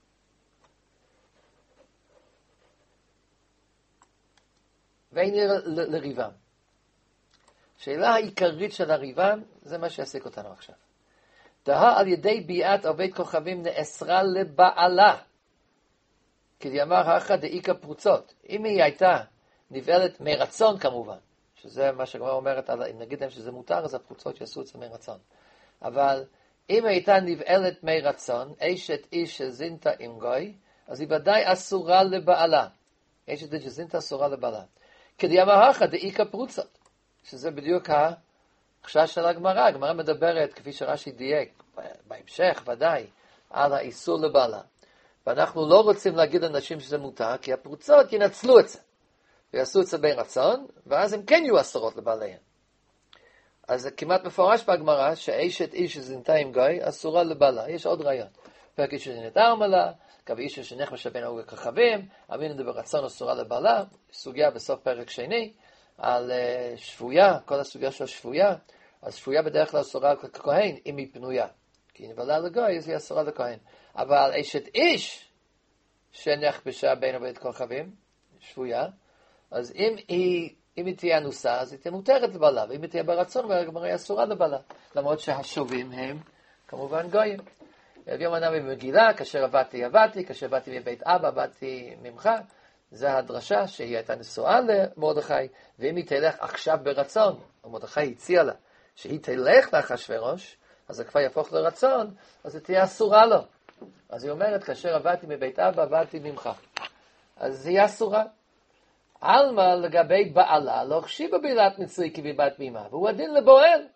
A: ואין נראה לריבם. השאלה העיקרית של הריבם, זה מה שיעסיק אותנו עכשיו. דהה על ידי ביאת עובד כוכבים נאסרה לבעלה. כי אמר האחד דאיקה פרוצות. אם היא הייתה נבעלת מרצון כמובן, שזה מה שגמרא אומרת, אם נגיד להם שזה מותר, אז הפרוצות יעשו את זה מרצון. אבל אם הייתה נבעלת מרצון, אשת איש שזינתה עם גוי, אז היא ודאי אסורה לבעלה. אשת איש שזינתה אסורה לבעלה. כי אמר האחד דאיקה פרוצות. שזה בדיוק החשש של הגמרא. הגמרא מדברת, כפי שרש"י דייק, בהמשך ודאי, על האיסור לבעלה. ואנחנו לא רוצים להגיד לאנשים שזה מותר, כי הפרוצות ינצלו את זה. ויעשו את זה ברצון, ואז הם כן יהיו אסורות לבעליהם. אז זה כמעט מפורש בהגמרא, שאשת איש שזינתה עם גוי, אסורה לבעלה. יש עוד רעיון. פרק איש שזינתה ארמלה, קו איש שנחמש בין ההוא ככבים, אמין ברצון אסורה לבעלה, סוגיה בסוף פרק שני, על שבויה, כל הסוגיה של שבויה, אז שבויה בדרך כלל אסורה ככהן, אם היא פנויה. כי היא נבעלה לגוי, אז היא אסורה לכהן. אבל אשת איש שנחבשה בין עובד כוכבים, שבויה, אז אם היא תהיה אנוסה, אז היא תהיה מותרת לבעלה, ואם היא תהיה ברצון, היא אסורה לבעלה. למרות שהשובים הם כמובן גויים. יום הנביא במגילה, כאשר עבדתי, כאשר באתי מבית אבא, באתי ממך, זה הדרשה שהיא הייתה נשואה למרדכי, ואם היא תלך עכשיו ברצון, מרדכי הציע לה, שהיא תלך לאחשוורוש, אז זה כבר יהפוך לרצון, אז היא תהיה אסורה לו. אז היא אומרת, כאשר עבדתי מבית אבא, עבדתי ממך. אז היא אסורה. אלמה לגבי בעלה, לא החשיבה בעילת מצרי כבבת מימה, והוא הדין לבועל.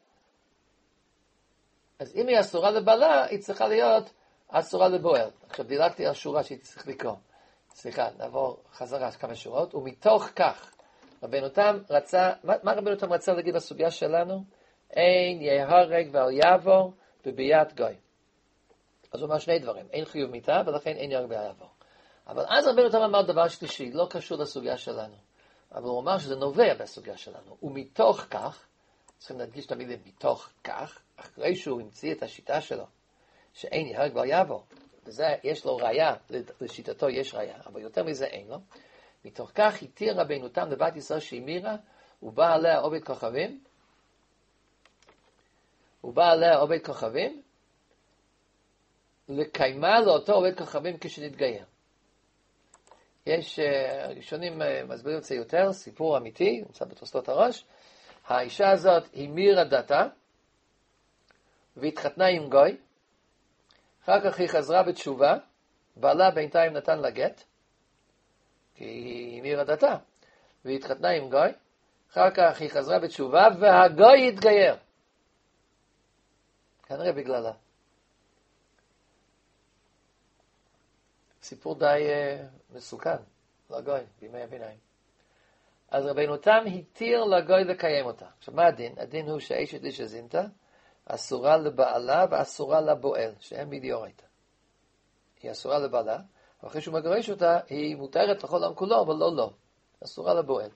A: אז אם היא אסורה לבעלה, היא צריכה להיות אסורה לבועל. עכשיו דילגתי על שורה שהיא צריך לקרוא. סליחה, נעבור חזרה כמה שורות. ומתוך כך, רבנו תם רצה, מה רבנו תם רצה להגיד בסוגיה שלנו? אין יהרג ועל יעבור בביאת גוי. אז הוא אומר שני דברים, אין חיוב מיתה, ולכן אין יהרג ועל יעבור. אבל אז רבנו תם אמר דבר שלישי, לא קשור לסוגיה שלנו. אבל הוא אמר שזה נובע בסוגיה שלנו. ומתוך כך, צריכים להדגיש את המילים, מתוך כך, אחרי שהוא המציא את השיטה שלו, שאין יהרג ועל יעבור, וזה יש לו ראיה, לשיטתו יש ראיה, אבל יותר מזה אין לו. מתוך כך התיר רבנו תם לבת ישראל שהמירה, ובא עליה עובד כוכבים, לקיימה לאותו עובד כוכבים כשנתגייר. יש ראשונים מסבירים את זה יותר, סיפור אמיתי, נמצא בתוספות הראש. האישה הזאת המירה דתה, והתחתנה עם גוי, אחר כך היא חזרה בתשובה, בעלה בינתיים נתן לה גט, כי היא המירה דתה, והיא התחתנה עם גוי, אחר כך היא חזרה בתשובה, והגוי התגייר. כנראה בגללה. סיפור די מסוכן לגוי, בימי הביניים. אז רבינו תם התיר לגוי לקיים אותה. עכשיו מה הדין? הדין הוא שאשת איש הזינתה, אסורה לבעלה ואסורה לבועל, שהם מדאורייתא. היא אסורה לבעלה, ואחרי שהוא מגרש אותה, היא מותרת לכל עם כולו, אבל לא. אסורה לבועל.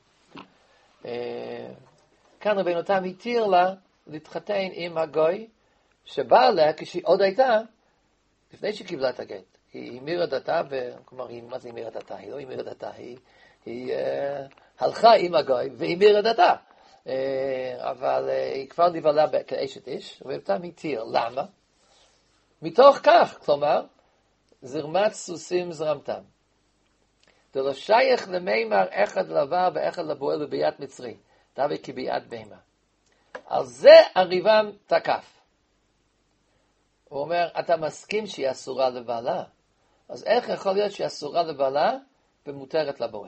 A: כאן רבינו תם התיר לה להתחתן עם הגוי, שבא עליה כשהיא עוד הייתה, לפני שקיבלה את הגט. היא המירה דתה, כלומר, מה זה המירה דתה? היא לא המירה דתה, היא הלכה עם הגוי והמירה דתה. אבל היא כבר נבעלה כאשת איש, ואותם התיר. למה? מתוך כך, כלומר, זרמת סוסים זרמתם. דלא שייך למימר אחד לעבר ואחד לבועל בביאת מצרי, דווקא כביאת בהמה. על זה הריבם תקף. הוא אומר, אתה מסכים שהיא אסורה לבעלה, אז איך יכול להיות שהיא אסורה לבעלה ומותרת לבועל?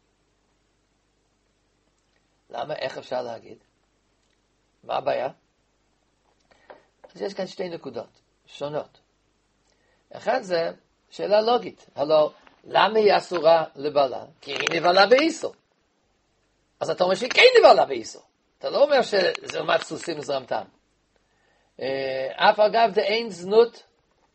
A: למה? איך אפשר להגיד? מה הבעיה? אז יש כאן שתי נקודות שונות. אחד זה שאלה לוגית. הלוא, למה היא אסורה לבעלה? כי היא נבעלה באיסור. אז אתה אומר שהיא כן נבעלה באיסור. אתה לא אומר שזה עומת סוסים זרמתם. אף אגב דאין זנות,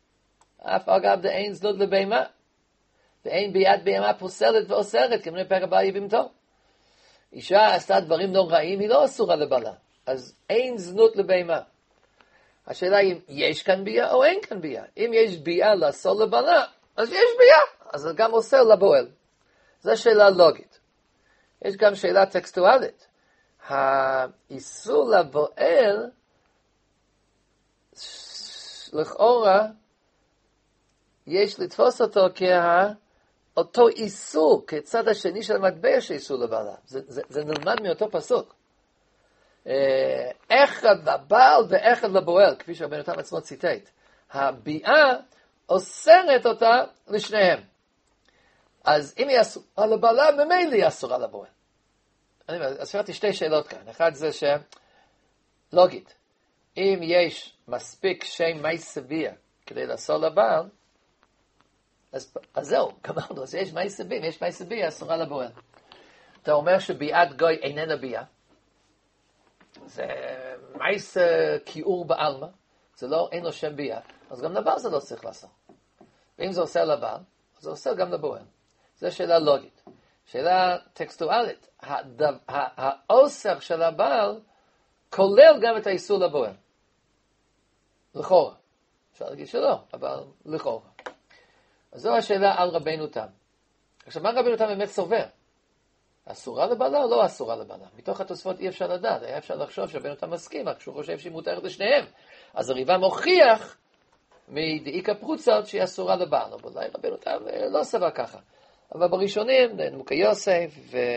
A: לבהמה. ואין ביד בהמה פוסלת ואוסרת, כמובן פרק הבא יבימתו. אישה עשתה דברים נוראים, היא לא אסורה לבעלה. אז אין זנות לבהמה. השאלה היא אם יש כאן בייה או אין כאן בייה. אם יש בייה לאסור לבעלה, אז יש בייה. אז זה גם אוסר לבועל. זו שאלה לוגית. יש גם שאלה טקסטואלית. האיסור לבועל, לכאורה, יש לתפוס אותו אותו איסור, כצד השני של המטבע שאיסור לבעלה. זה נלמד מאותו פסוק. אחד לבעל ואחד לבועל, כפי שרבנו תם עצמו ציטט. הביאה אוסרת אותה לשניהם. אז אם היא אסורה לבעלה, ממילא היא אסורה לבועל. אז שאלתי שתי שאלות כאן. אחד זה לוגית. אם יש מספיק שם מייסה ביה כדי לאסור לבעל, אז זהו, גמרנו, אז יש מייסה ביה, יש מייסה ביה, אסורה לבועל. אתה אומר שביאת גוי איננה ביה. זה מייסה כיעור בעלמא, זה לא, אין לו שם ביה, אז גם לבעל זה לא צריך לעשות. ואם זה עושה לבעל, אז זה עושה גם לבועל. זו שאלה לוגית. שאלה טקסטואלית. האוסר של הבעל כולל גם את האיסור לבועל. לכאורה. אפשר להגיד שלא, אבל לכאורה. אז זו השאלה על רבנו תם. עכשיו, מה רבנו תם באמת סובר? אסורה לבעלה או לא אסורה לבעלה? מתוך התוספות אי אפשר לדעת. היה אפשר לחשוב שרבנו תם מסכים, רק שהוא חושב שהיא מותרת לשניהם. אז הריבה מוכיח מדאיקה פרוצות שהיא אסורה לבעל. אבל אולי רבנו תם לא סבר ככה. אבל בראשונים, נמוקה יוסף,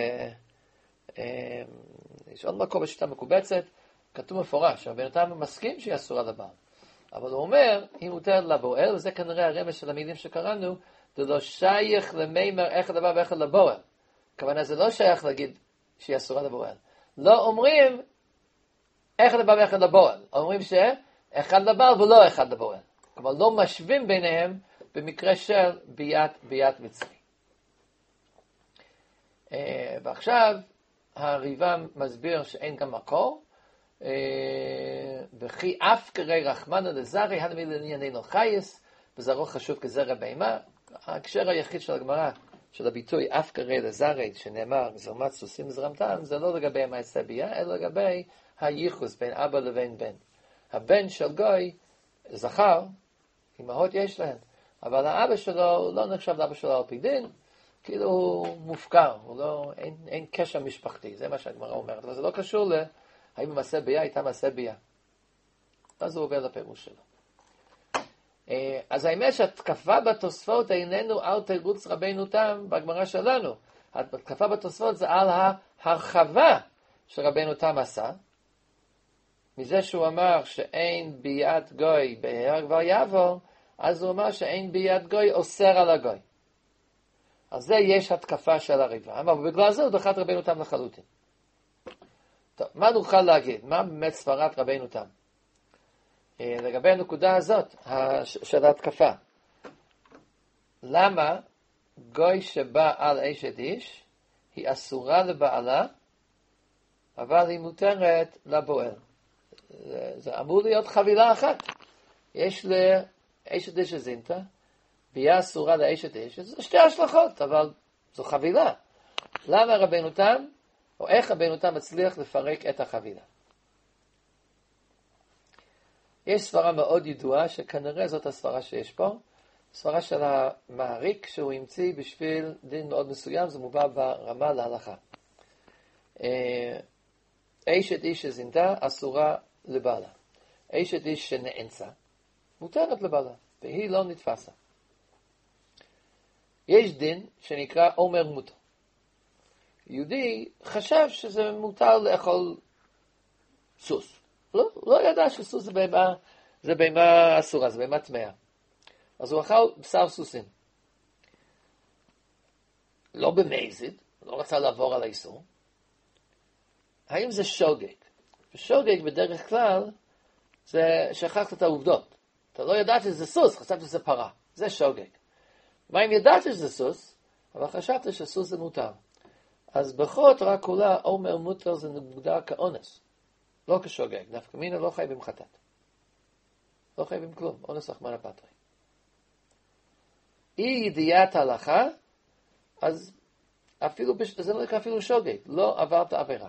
A: יש עוד מקום בשיטה מקובצת, כתוב מפורש, רבנו תם מסכים שהיא אסורה לבעל. אבל הוא אומר, היא מותרת לבועל, וזה כנראה הרמז של המילים שקראנו, זה לא שייך למימר איך הדבר ואיך לבועל. הכוונה זה לא שייך להגיד שהיא אסורה לבועל. לא אומרים איך הדבר ואיך לבועל. אומרים שאחד לבעל ולא אחד לבועל. כלומר, לא משווים ביניהם במקרה של ביאת מצרי. ועכשיו, הריבה מסביר שאין גם מקור, וכי אף כרי רחמנא לזרי, הנמי לענייננו חייס, וזרעו חשוב כזרע בהמה. ההקשר היחיד של הגמרא, של הביטוי אף כרי לזרי, שנאמר, זרמת סוסים זרמתם, זה לא לגבי המעשה ביה, אלא לגבי הייחוס בין אבא לבין בן. הבן של גוי, זכר, אמהות יש להן, אבל האבא שלו לא נחשב לאבא שלו על פי דין, כאילו הוא מופקר, אין קשר משפחתי, זה מה שהגמרא אומרת, אבל זה לא קשור האם מעשה ביה הייתה מעשה ביה. אז הוא עובר לפירוש שלו. אז האמת שהתקפה בתוספות איננו על תירוץ רבנו תם בגמרא שלנו. התקפה בתוספות זה על ההרחבה שרבנו תם עשה, מזה שהוא אמר שאין ביאת גוי בהר כבר יעבור, אז הוא אמר שאין ביאת גוי אוסר על הגוי. אז זה יש התקפה של הריבה, אבל בגלל זה הוא דחת רבנו תם לחלוטין. טוב, מה נוכל להגיד? מה באמת סברת רבנו תם? לגבי הנקודה הזאת, של ההתקפה. למה גוי שבא על אשת איש, היא אסורה לבעלה, אבל היא מותרת לבועל? זה אמור להיות חבילה אחת. יש לאשת איש הזינתה, ביה אסורה לאשת איש, זה שתי השלכות, אבל זו חבילה. למה רבנו תם, או איך רבנו תם מצליח לפרק את החבילה? יש סברה מאוד ידועה, שכנראה זאת הסברה שיש פה, סברה של המעריק שהוא המציא בשביל דין מאוד מסוים, זה מובא ברמה להלכה. אשת איש שזינתה אסורה לבעלה. אשת איש שנאנסה מותרת לבעלה, והיא לא נתפסה. יש דין שנקרא עומר מותר. יהודי חשב שזה מותר לאכול סוס. לא ידע שסוס זה בהמה אסורה, זה בהמה טמאה. אז הוא אכל בשר סוסים. לא במזיד, לא רצה לעבור על האיסור. האם זה שוגג? ושוגג בדרך כלל זה שכחת את העובדות. אתה לא ידעת שזה סוס, חשבת שזה פרה. זה שוגג. מה אם ידעת שזה סוס, אבל חשבת שסוס זה מותר. אז בכל התורה כולה, עומר מותר זה מוגדר כאונס. לא כשוגג. נפקא מינה לא חייבים חטאת. לא חייבים כלום. אונס רחמנא פטרי. אי ידיעת ההלכה, אז אפילו, זה לא נקרא אפילו שוגג. לא עברת עבירה.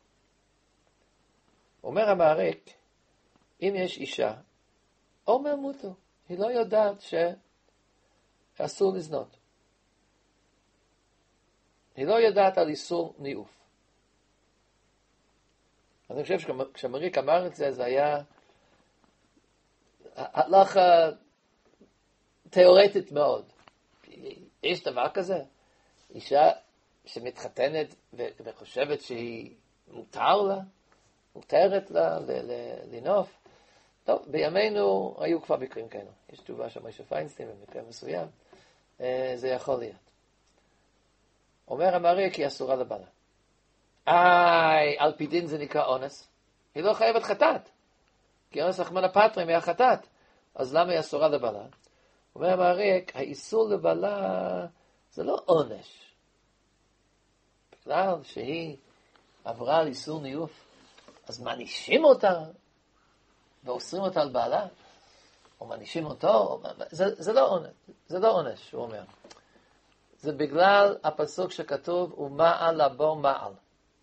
A: אומר המעריק, אם יש אישה, עומר מותר. היא לא יודעת שאסור לזנות. היא לא יודעת על איסור ניאוף. אני חושב שכשהמעריק אמר את זה, זה היה הלכה תיאורטית מאוד. יש דבר כזה? אישה שמתחתנת וחושבת שהיא מותרת לה לנוף. טוב, בימינו היו כבר מקרים כאלה. יש תשובה של משה פיינסטיין במקרה מסוים. זה יכול להיות. אומר המעריק, היא אסורה לבעלה. על פי דין זה נקרא אונס. היא לא חייבת חטאת. כי אונס רחמנא פטרי מהחטאת. אז למה היא אסורה לבעלה? אומר המעריק, האיסור לבעלה זה לא עונש. בגלל שהיא עברה על איסור ניאוף, אז מענישים אותה, ואוסרים אותה על בעלה, או מענישים אותו, זה לא עונש, זה לא עונש, הוא אומר. זה בגלל הפסוק שכתוב, ומעל לבו מעל.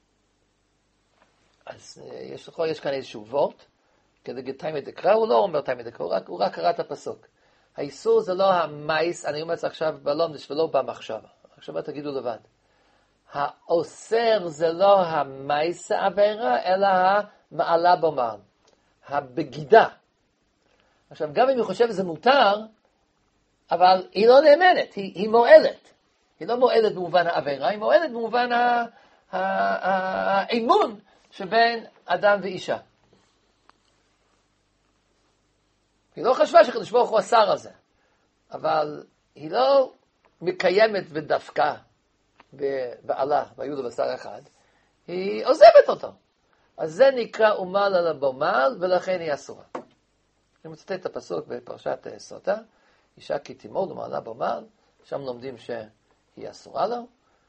A: אז יש כאן איזשהו וורט, כדי תימא דקרא, הוא לא אומר תימא דקרא, הוא רק קרא את הפסוק. האיסור זה לא המייס, אני אומר את זה עכשיו בלומדש ולא במחשבה. עכשיו תגידו לבד. האוסר זה לא המייס העבירה, אלא המעלה בו מעל. הבגידה. עכשיו, גם אם היא חושבת שזה מותר, אבל היא לא נאמנת, היא מועלת. היא לא מועלת במובן העבירה, היא מועלת במובן האמון שבין אדם ואישה. היא לא חשבה שקדוש ברוך הוא אסר על זה, אבל היא לא מקיימת בדווקא בבעלה, ביהודה בשר אחד, היא עוזבת אותו. אז זה נקרא אומל על הבומל, ולכן היא אסורה. אני מצטט את הפסוק בפרשת סוטה, אישה כי תימול ומעלה בומל, שם לומדים שהיא אסורה לו,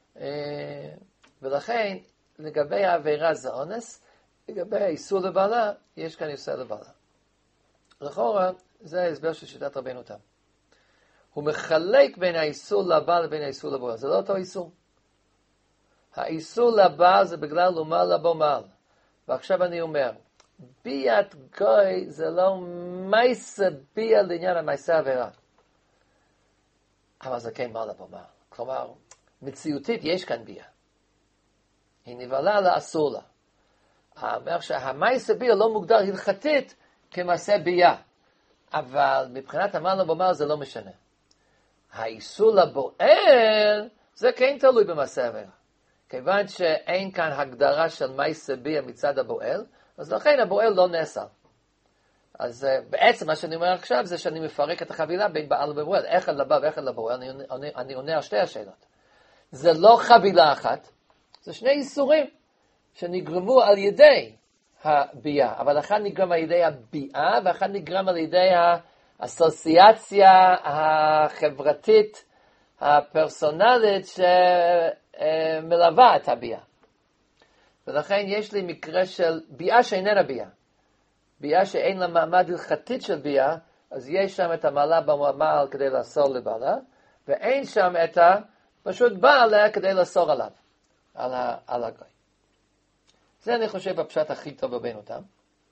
A: ולכן לגבי העבירה זה אונס, לגבי האיסור לבעלה, יש כאן איסור לבעלה. לכאורה, זה ההסבר של שיטת רבנו תם. הוא מחלק בין האיסור לבעל לבין האיסור לבעל. זה לא אותו איסור. האיסור לבעל זה בגלל אומל לבומל. ועכשיו אני אומר, ביאת גוי זה לא מייסה ביה לעניין המייסה עבירה. אבל זה כן מעל לבומל. כלומר, מציאותית יש כאן ביה. היא נבעלה לאסור לה. אומר שהמייסה ביה לא מוגדר הלכתית כמעשה ביה. אבל מבחינת המעל לבומל זה לא משנה. האיסור לבועל זה כן תלוי במעשה עבירה. כיוון שאין כאן הגדרה של מייסה ביה מצד הבועל, אז לכן הבועל לא נאסר. אז בעצם מה שאני אומר עכשיו זה שאני מפרק את החבילה בין בעל ובועל. אחד לבא ואחד לבועל, אני עונה על שתי השאלות. זה לא חבילה אחת, זה שני איסורים שנגרמו על ידי הביאה, אבל אחד נגרם על ידי הביאה, ואחד נגרם על ידי האסוציאציה החברתית, הפרסונלית שמלווה את הביאה. ולכן יש לי מקרה של ביאה שאיננה ביאה. ביאה שאין לה מעמד הלכתית של ביאה, אז יש שם את המעלה במעל כדי לאסור לבעלה, ואין שם את פשוט בעלה כדי לאסור עליו, על הגוי. זה אני חושב הפשט הכי טוב בבנו תם.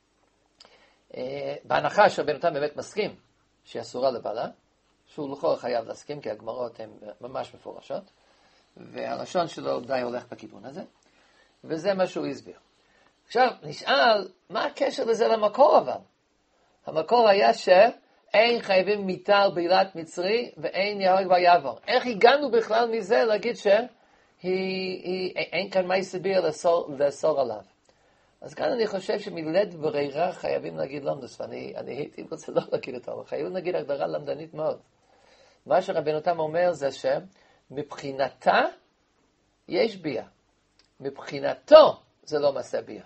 A: בהנחה שבנו תם באמת מסכים שהיא אסורה לבעלה, שהוא לכל חייב להסכים, כי הגמרות הן ממש מפורשות, והלשון שלו די הולך בכיוון הזה, וזה מה שהוא הסביר. עכשיו, נשאל, מה הקשר לזה למקור אבל? המקור היה שאין חייבים מיתה על בעילת מצרי, ואין יהרג ויעבור. איך הגענו בכלל מזה להגיד אין כאן מייסה ביה לאסור עליו? אז כאן אני חושב שמלית ברירה חייבים להגיד למדוס, ואני הייתי רוצה לא להגיד את זה, אבל חייבים להגיד הגדרה למדנית מאוד. מה שרבנו תם אומר זה שמבחינתה יש ביה. מבחינתו זה לא מעשה ביה.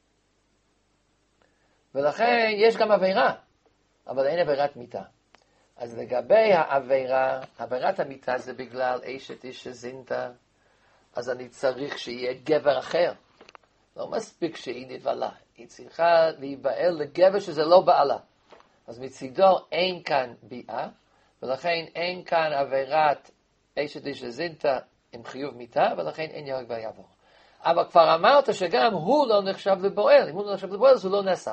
A: ולכן יש גם עבירה, אבל אין עבירת מיתה. אז לגבי העבירה, עבירת המיתה זה בגלל אשת איש שזינתה, אז אני צריך שיהיה גבר אחר. לא מספיק שהיא נבעלה. היא צריכה להיבעל לגבר שזה לא בעלה. אז מצידו אין כאן ביאה, ולכן אין כאן עבירת אשת איש זינתה עם חיוב מיתה, ולכן אין יהרג ויעבור. אבל כבר אמרת שגם הוא לא נחשב לבועל. אם הוא לא נחשב לבועל, אז הוא לא נאסר.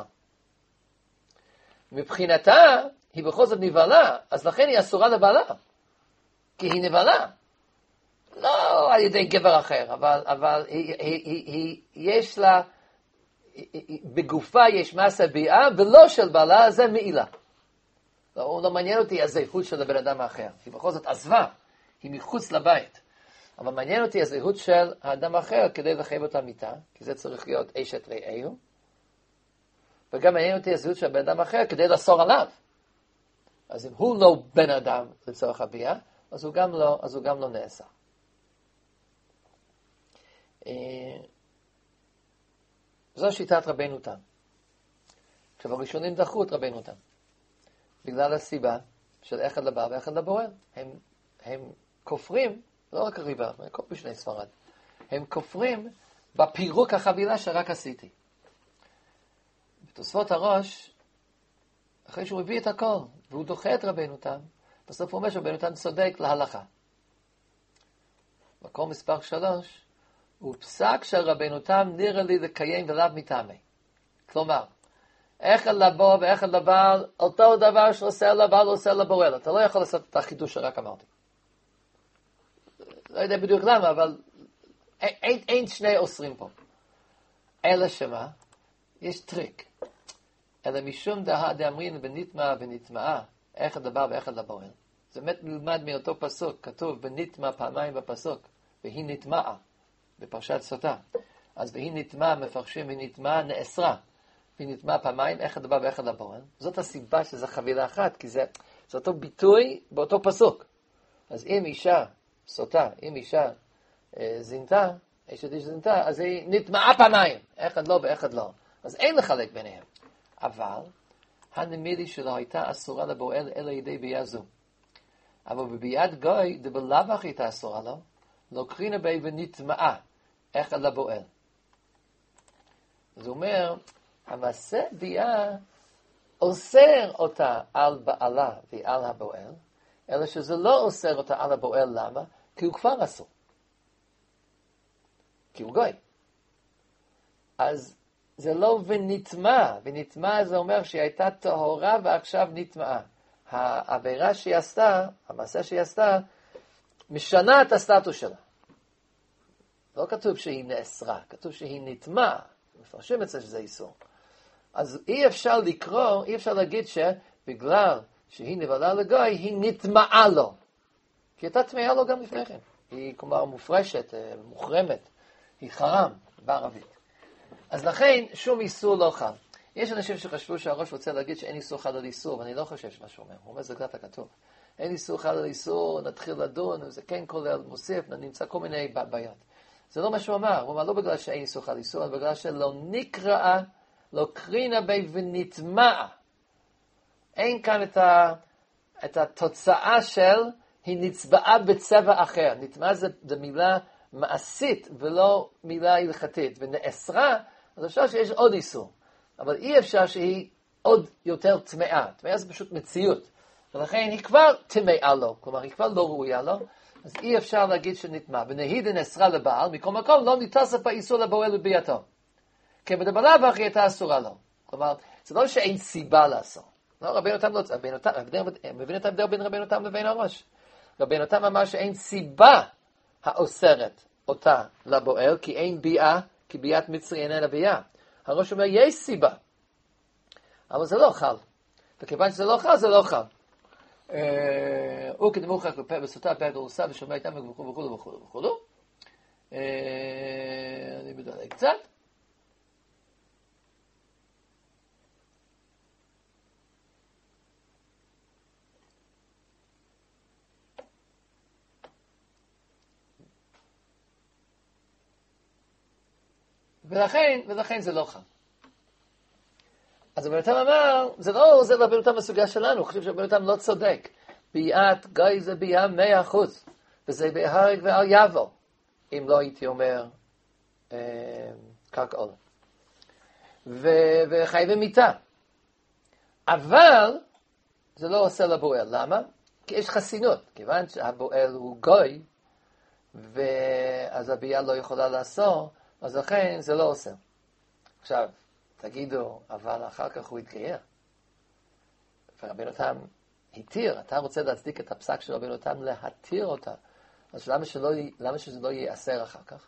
A: מבחינתה, היא בכל זאת נבעלה, אז לכן היא אסורה לבעלה. כי היא נבעלה. לא על ידי גבר אחר, אבל יש לה, בגופה יש מסה ביאה, ולא של בעלה, זה מעילה. לא מעניין אותי הזהות של הבן אדם האחר. היא בכל זאת עזבה, היא מחוץ לבית. אבל מעניין אותי הזהות של האדם האחר כדי לחייב אותה מיתה, כי זה צריך להיות אשת רעהו. וגם מעניין אותי הזהות של הבן אדם האחר כדי לאסור עליו. אז אם הוא לא בן אדם לצורך הביאה, אז הוא גם לא נאסר. זו שיטת רבנו תם. עכשיו הראשונים דחו את רבנו תם. בגלל הסיבה של אחד לבא ואחד לבורא. הם כופרים, לא רק הריבה, הם כופרים בשני ספרד. הם כופרים בפירוק החבילה שרק עשיתי. בתוספות הראש, אחרי שהוא הביא את הכל, והוא דוחה את רבנו תם, בסוף הוא אומר שרבנו תם צודק להלכה. מקום מספר 3, הוא פסק של רבנו תם נראה לי לקיים ולאו מטעמי. כלומר, איך לבוא ואיך לבעל, אותו דבר שעושה לבעל עושה לבורא. אתה לא יכול לעשות את החידוש שרק אמרתי. לא יודע בדיוק למה, אבל אין שני אוסרים פה. אלא שמה? יש טריק. אלא משום דאמרין בנטמע ונטמעה, איך הדבר ואיך לבורא. זה באמת נלמד מאותו פסוק, כתוב בנטמע פעמיים בפסוק, והיא נטמעה, בפרשת סוטה. אז והיא נטמעה, מפרשים, והיא נטמעה נאסרה. והיא נטמעה פעמיים, איך הדבר ואיך לבורא. זאת הסיבה שזה חבילה אחת, כי זה אותו ביטוי באותו פסוק. אז אם אישה סוטה, אם אישה זינתה, אשת איש זינתה, אז היא נטמעה פעמיים, אחד לא ואחד לא. אז אין לחלק ביניהם. אבל הנמידי שלו הייתה אסורה לבועל אלא ידי ביאה זו. אבל בביאת גוי, דבלאו אחי הייתה אסורה לו, לא קרינה בי ונטמעה, אחד לבועל. זה אומר, המעשה ביאה אוסר אותה על בעלה ועל הבועל, אלא שזה לא אוסר אותה על הבועל, למה? כי הוא כבר אסור. כי הוא גוי. אז זה לא ונטמע, ונטמע זה אומר שהיא הייתה טהורה ועכשיו נטמעה. העבירה שהיא עשתה, המעשה שהיא עשתה, משנה את הסטטוס שלה. לא כתוב שהיא נאסרה, כתוב שהיא נטמעה. מפרשים את זה שזה איסור. אז אי אפשר לקרוא, אי אפשר להגיד שבגלל שהיא נבעלה לגוי, היא נטמעה לו. כי הייתה טמאה לו גם לפני כן. היא כלומר מופרשת, מוחרמת. היא חרם בערבית. אז לכן שום איסור לא חל. יש אנשים שחשבו שהראש רוצה להגיד שאין איסור חל על איסור, ואני לא חושב שמה שהוא אומר. הוא אומר זה קלט הכתוב. אין איסור חל על איסור, נתחיל לדון, וזה כן כולל מוסיף, נמצא כל מיני בעיות. זה לא מה שהוא אמר. הוא אמר לא בגלל שאין איסור חל על איסור, אלא בגלל שלא נקראה, לא קרינה בי ונטמעה. אין כאן את התוצאה של היא נצבעה בצבע אחר. נטמעה זה מילה מעשית ולא מילה הלכתית. ונאסרה, אז אפשר שיש עוד איסור. אבל אי אפשר שהיא עוד יותר טמאה. טמאה זה פשוט מציאות. ולכן היא כבר טמאה לו. כלומר, היא כבר לא ראויה לו. אז אי אפשר להגיד שנטמעה. ונהידה נאסרה לבעל, מכל מקום לא ניתוסף האיסור לבועל בביאתו. כי בדבלה ואחי הייתה אסורה לו. כלומר, זה לא שאין סיבה לאסור. לא, רבינו תם לא... מבין את ההבדל בין רבינו תם לבין הראש. רבינו תם אמר שאין סיבה האוסרת אותה לבועל, כי אין ביאה, כי ביאת מצרי איננה ביאה. הראש אומר, יש סיבה. אבל זה לא חל. וכיוון שזה לא חל, זה לא חל. הוא כדמוך כלפי בסוטה, פרק דורסה, ושומע איתם וכו' וכו' וכו' וכו'. אני מדלג קצת. ולכן זה לא חל. אז רבנו תם אמר, זה לא עוזר רבנו תם בסוגיה שלנו, הוא חושב שרבנו תם לא צודק. ביאת גוי זה ביאה 100%, וזה בהרג ועל יבוא. אם לא הייתי אומר קרקע עולה. וחייבים מיתה. אבל זה לא עושה לבועל. למה? כי יש חסינות. כיוון שהבועל הוא גוי, ואז הביאה לא יכולה לאסור, אז לכן זה לא עושה. עכשיו, תגידו, אבל אחר כך הוא התגייר. ורבנו תם התיר, אתה רוצה להצדיק את הפסק של רבנו תם להתיר אותה. אז למה שזה לא ייאסר אחר כך?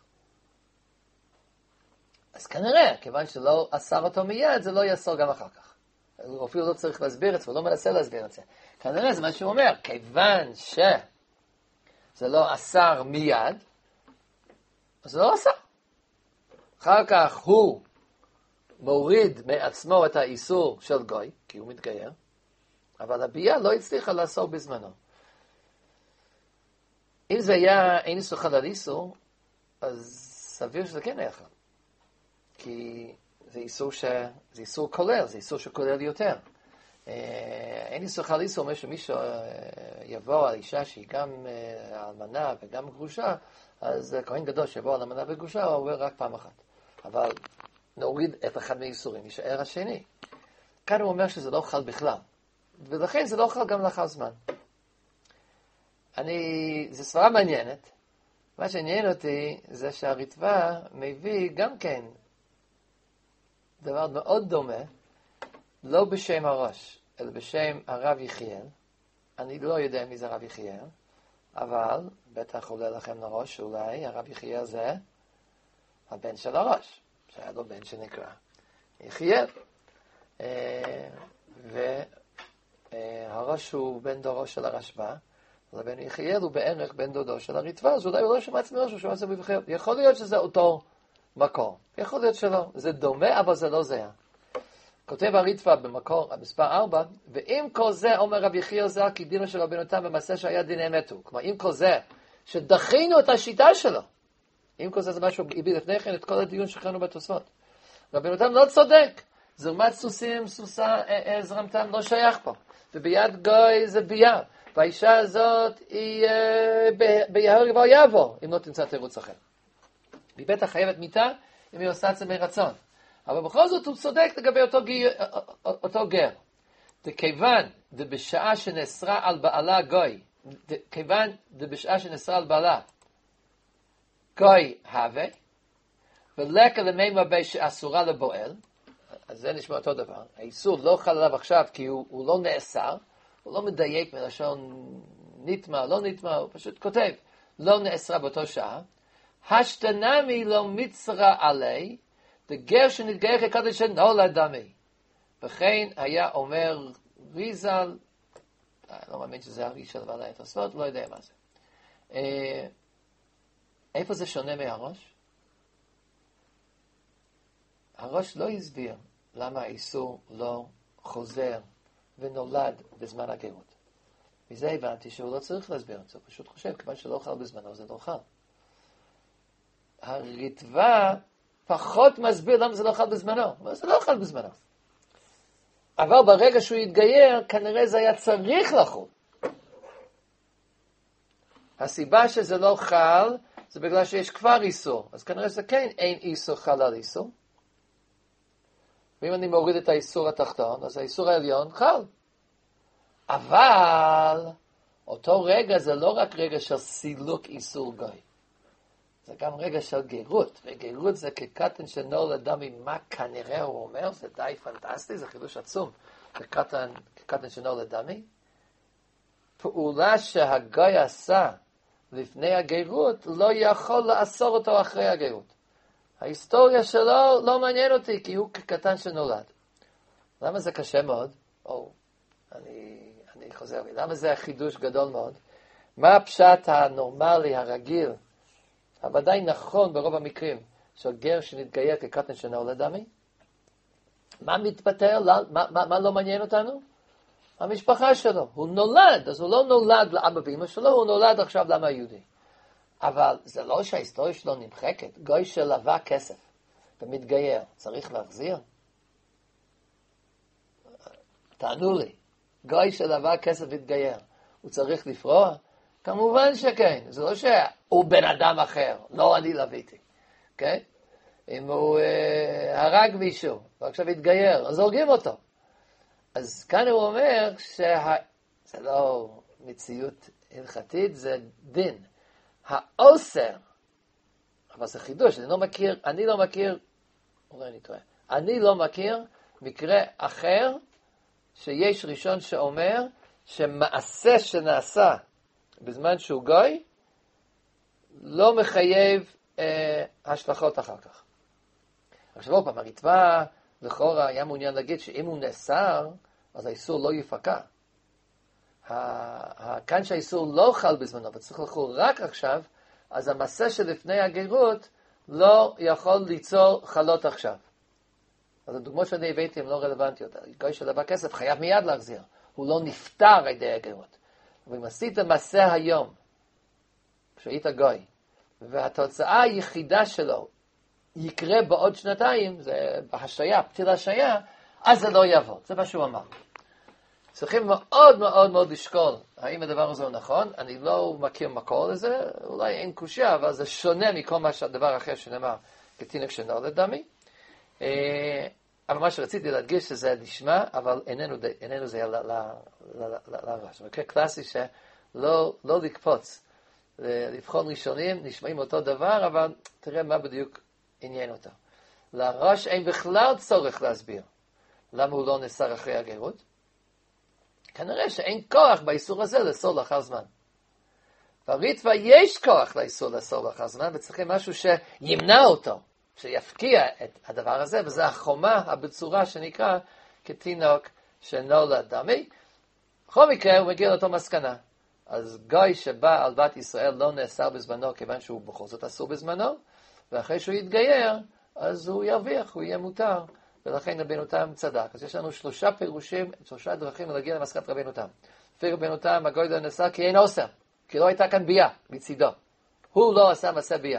A: אז כנראה, כיוון שלא אסר אותו מיד, זה לא יאסר גם אחר כך. הוא אפילו לא צריך להסביר את זה, הוא לא מנסה להסביר את זה. כנראה זה מה שהוא אומר, כיוון שזה לא אסר מיד, אז זה לא אסר. אחר כך הוא מוריד מעצמו את האיסור של גוי, כי הוא מתגייר, אבל הביאה לא הצליחה לאסור בזמנו. אם זה היה אין איסור חל על איסור, אז סביר שזה כן היה חל. כי זה איסור כולל, זה איסור שכולל יותר. אין איסור חל איסור אומר שמישהו יבוא על אישה שהיא גם אלמנה וגם גרושה, אז כהן גדול שיבוא על אלמנה וגרושה, הוא עובר רק פעם אחת. אבל נוריד את אחד מהאיסורים, יישאר השני. כאן הוא אומר שזה לא חל בכלל. ולכן זה לא חל גם לאחר זמן. זו סברה מעניינת. מה שעניין אותי זה שהריטב"א מביא גם כן דבר מאוד דומה, לא בשם הראש, אלא בשם הרב יחיאל. אני לא יודע מי זה הרב יחיאל, אבל בטח עולה לכם לראש שאולי הרב יחיאל זה הבן של הראש, שהיה לו בן שנקרא יחיאל. והראש הוא בן דורו של הרשב"א, ובן יחיאל הוא בערך בן דודו של הריטב"א, אז אולי הוא לא שמע עצמי משהו, שמע עצמי בבחירת. יכול להיות שזה אותו מקור, יכול להיות שלא. זה דומה, אבל זה לא זהה. כותב הריטב"א במקור, המספר 4, ואם כל זה אומר רבי יחיאל ז"ל כי דינו של רבנו תם במעשה שהיה דיני מתו. כלומר, אם כל זה שדחינו את השיטה שלו, אם כל זה זה משהו הביא לפני כן את כל הדיון שכרנו בתוספות. רבנו תם לא צודק. זרמת סוסים, סוסה, זרמתם לא שייך פה. וביד גוי זה בייה. והאישה הזאת היא ביהר כבר יעבור, אם לא תמצא תירוץ אחר. היא בטח חייבת מיתה אם היא עושה את זה מרצון. אבל בכל זאת הוא צודק לגבי אותו גר. כיוון בשעה שנאסרה על בעלה גוי, כיוון בשעה שנאסרה על בעלה גוי הווה, ולקה למימה בי שאסורה לבועל, אז זה נשמע אותו דבר. האיסור לא חל עליו עכשיו כי הוא לא נאסר, הוא לא מדייק מלשון נטמע, לא נטמע, הוא פשוט כותב, לא נאסרה באותו שעה. השתנמי לא מצרה עלי, דגר שנתגייר כקדש שנולד דמי. וכן היה אומר ריזל, לא מאמין שזה הרי של בעלי התוספות, לא יודע מה זה. איפה זה שונה מהראש? הראש לא הסביר למה האיסור לא חוזר ונולד בזמן הגרות. מזה הבנתי שהוא לא צריך להסביר את זה, הוא פשוט חושב, כיוון שלא חל בזמנו, זה לא חל. הריטב"א פחות מסביר למה זה לא חל בזמנו, אבל זה לא חל בזמנו. אבל ברגע שהוא יתגייר, כנראה זה היה צריך לחול. הסיבה שזה לא חל, זה בגלל שיש כבר איסור. אז כנראה שזה כן אין איסור חל על איסור. ואם אני מוריד את האיסור התחתון, אז האיסור העליון חל. אבל אותו רגע זה לא רק רגע של סילוק איסור גוי. זה גם רגע של גרות. וגרות זה כקטן שנולד דמי, מה כנראה הוא אומר, זה די פנטסטי, זה חידוש עצום. כקטן שנולד דמי. פעולה שהגוי עשה לפני הגרות, לא יכול לאסור אותו אחרי הגרות. ההיסטוריה שלו לא מעניין אותי, כי הוא כקטן שנולד. למה זה קשה מאוד? אני חוזר לי. למה זה חידוש גדול מאוד? מה הפשט הנורמלי, הרגיל, הוודאי נכון ברוב המקרים, של גר שנתגייר כקטן שנולד דמי? מה מתפטר? מה לא מעניין אותנו? המשפחה שלו. הוא נולד, אז הוא לא נולד לאבא ואמא שלו, הוא נולד עכשיו לעם היהודי. אבל זה לא שההיסטוריה שלו נמחקת. גוי שלווה כסף ומתגייר, צריך להחזיר? תענו לי. גוי שלווה כסף ומתגייר, הוא צריך לפרוע? כמובן שכן, זה לא שהוא בן אדם אחר, לא אני לוויתי, כן? אם הוא הרג מישהו, ועכשיו התגייר, אז הורגים אותו. אז כאן הוא אומר זה לא מציאות הלכתית, זה דין. האוסר, אבל זה חידוש, אני לא מכיר מקרה אחר שיש ראשון שאומר שמעשה שנעשה בזמן שהוא גוי לא מחייב השלכות אחר כך. עכשיו עוד פעם, הריטב"א לכאורה היה מעוניין להגיד שאם הוא נאסר, אז האיסור לא יפקע. כאן שהאיסור לא חל בזמנו, וצריך לחול רק עכשיו, אז המעשה שלפני הגרות לא יכול ליצור חלות עכשיו. אז הדוגמאות שאני הבאתי הן לא רלוונטיות. גוי שלבא כסף חייב מיד להחזיר. הוא לא נפטר על ידי הגרות. אבל אם עשית מעשה היום, כשהיית גוי, והתוצאה היחידה שלו יקרה בעוד שנתיים, זה בהשעיה, פתיל השעיה, אז זה לא יבוא. זה מה שהוא אמר. צריכים מאוד מאוד מאוד לשקול האם הדבר הזה הוא נכון. אני לא מכיר מקור לזה, אולי אין קושיה, אבל זה שונה מכל הדבר האחר שנאמר כתינוק שנולד דמי. אבל מה שרציתי להדגיש שזה נשמע, אבל איננו זה לרש. מקרה קלאסי שלא לקפוץ, לבחון ראשונים, נשמעים אותו דבר, אבל תראה מה בדיוק עניין אותו. לרש אין בכלל צורך להסביר למה הוא לא נאסר אחרי הגרות. כנראה שאין כוח באיסור הזה לאסור לאחר זמן. בריטב"א יש כוח לאיסור לאסור לאחר זמן, וצריכים משהו שימנע אותו, שיפקיע את הדבר הזה, וזה החומה הבצורה שנקרא כתינוק שנולד דמי. בכל מקרה הוא מגיע לאותו מסקנה. אז גוי שבא על בת ישראל לא נאסר בזמנו, כיוון שהוא בכל זאת אסור בזמנו, ואחרי שהוא יתגייר, אז הוא ירוויח, הוא יהיה מותר. ולכן רבנו תם צדק. אז יש לנו 3 פירושים, 3 דרכים להגיע למסקנת רבנו תם. לפי רבנו תם, הגוי לא נאסר כי אין אוסר, כי לא הייתה כאן ביה מצידו. הוא לא עשה מעשה ביה.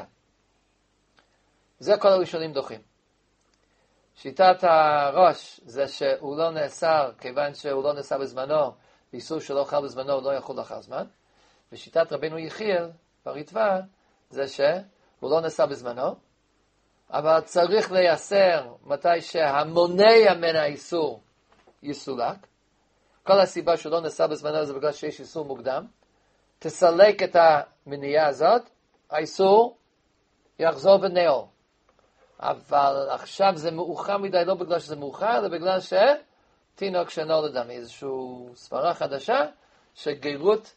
A: זה כל הראשונים דוחים. שיטת הראש זה שהוא לא נאסר, כיוון שהוא לא נאסר בזמנו, ואיסור שלא חל בזמנו לא יחול לאחר זמן. ושיטת רבנו יחיאל, בריטב"א, זה שהוא לא נאסר בזמנו, אבל צריך לייסר מתי שהמונע מן האיסור יסולק. כל הסיבה שהוא לא נאסר בזמנו זה בגלל שיש איסור מוקדם. תסלק את המניעה הזאת, האיסור יחזור בנאור. אבל עכשיו זה מאוחר מדי, לא בגלל שזה מאוחר, אלא בגלל שתינוק שנולד דמי. איזושהי סברה חדשה שגרות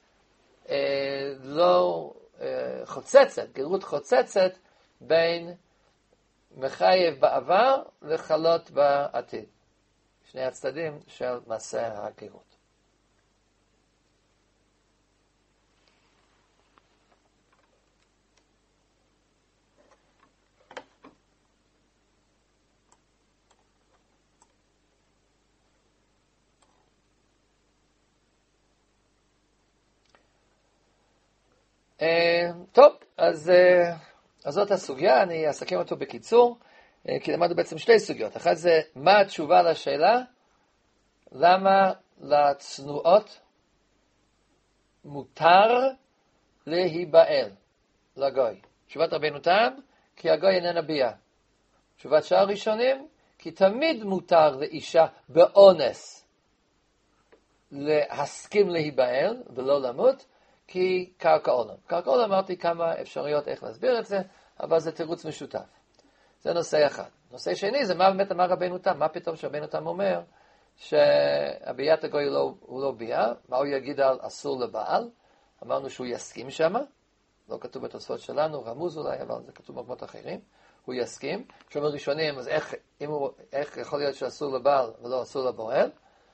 A: לא חוצצת, גרות חוצצת בין מחייב בעבר וחלות בעתיד. שני הצדדים של מעשה הגרות. טוב, אז זאת הסוגיה, אני אסכם אותו בקיצור, כי למדנו בעצם 2 סוגיות. אחת זה, מה התשובה לשאלה? למה לצנועות מותר להיבעל לגוי? תשובת רבנו תם, כי הגוי איננה ביה. תשובת שאר ראשונים, כי תמיד מותר לאישה באונס להסכים להיבעל ולא למות, כי קרקע עולם. קרקע עולם אמרתי כמה אפשרויות איך להסביר את זה, אבל זה תירוץ משותף. זה נושא אחד. נושא שני זה מה באמת אמר רבנו תם, מה פתאום שרבנו תם אומר שהביית הגוי הוא לא ביה, מה הוא יגיד על אסור לבעל? אמרנו שהוא יסכים שם, לא כתוב בתוספות שלנו, רמוז אולי, אבל זה כתוב במקומות אחרים, הוא יסכים. שאומר ראשונים, אז איך יכול להיות שאסור לבעל ולא אסור לבועל?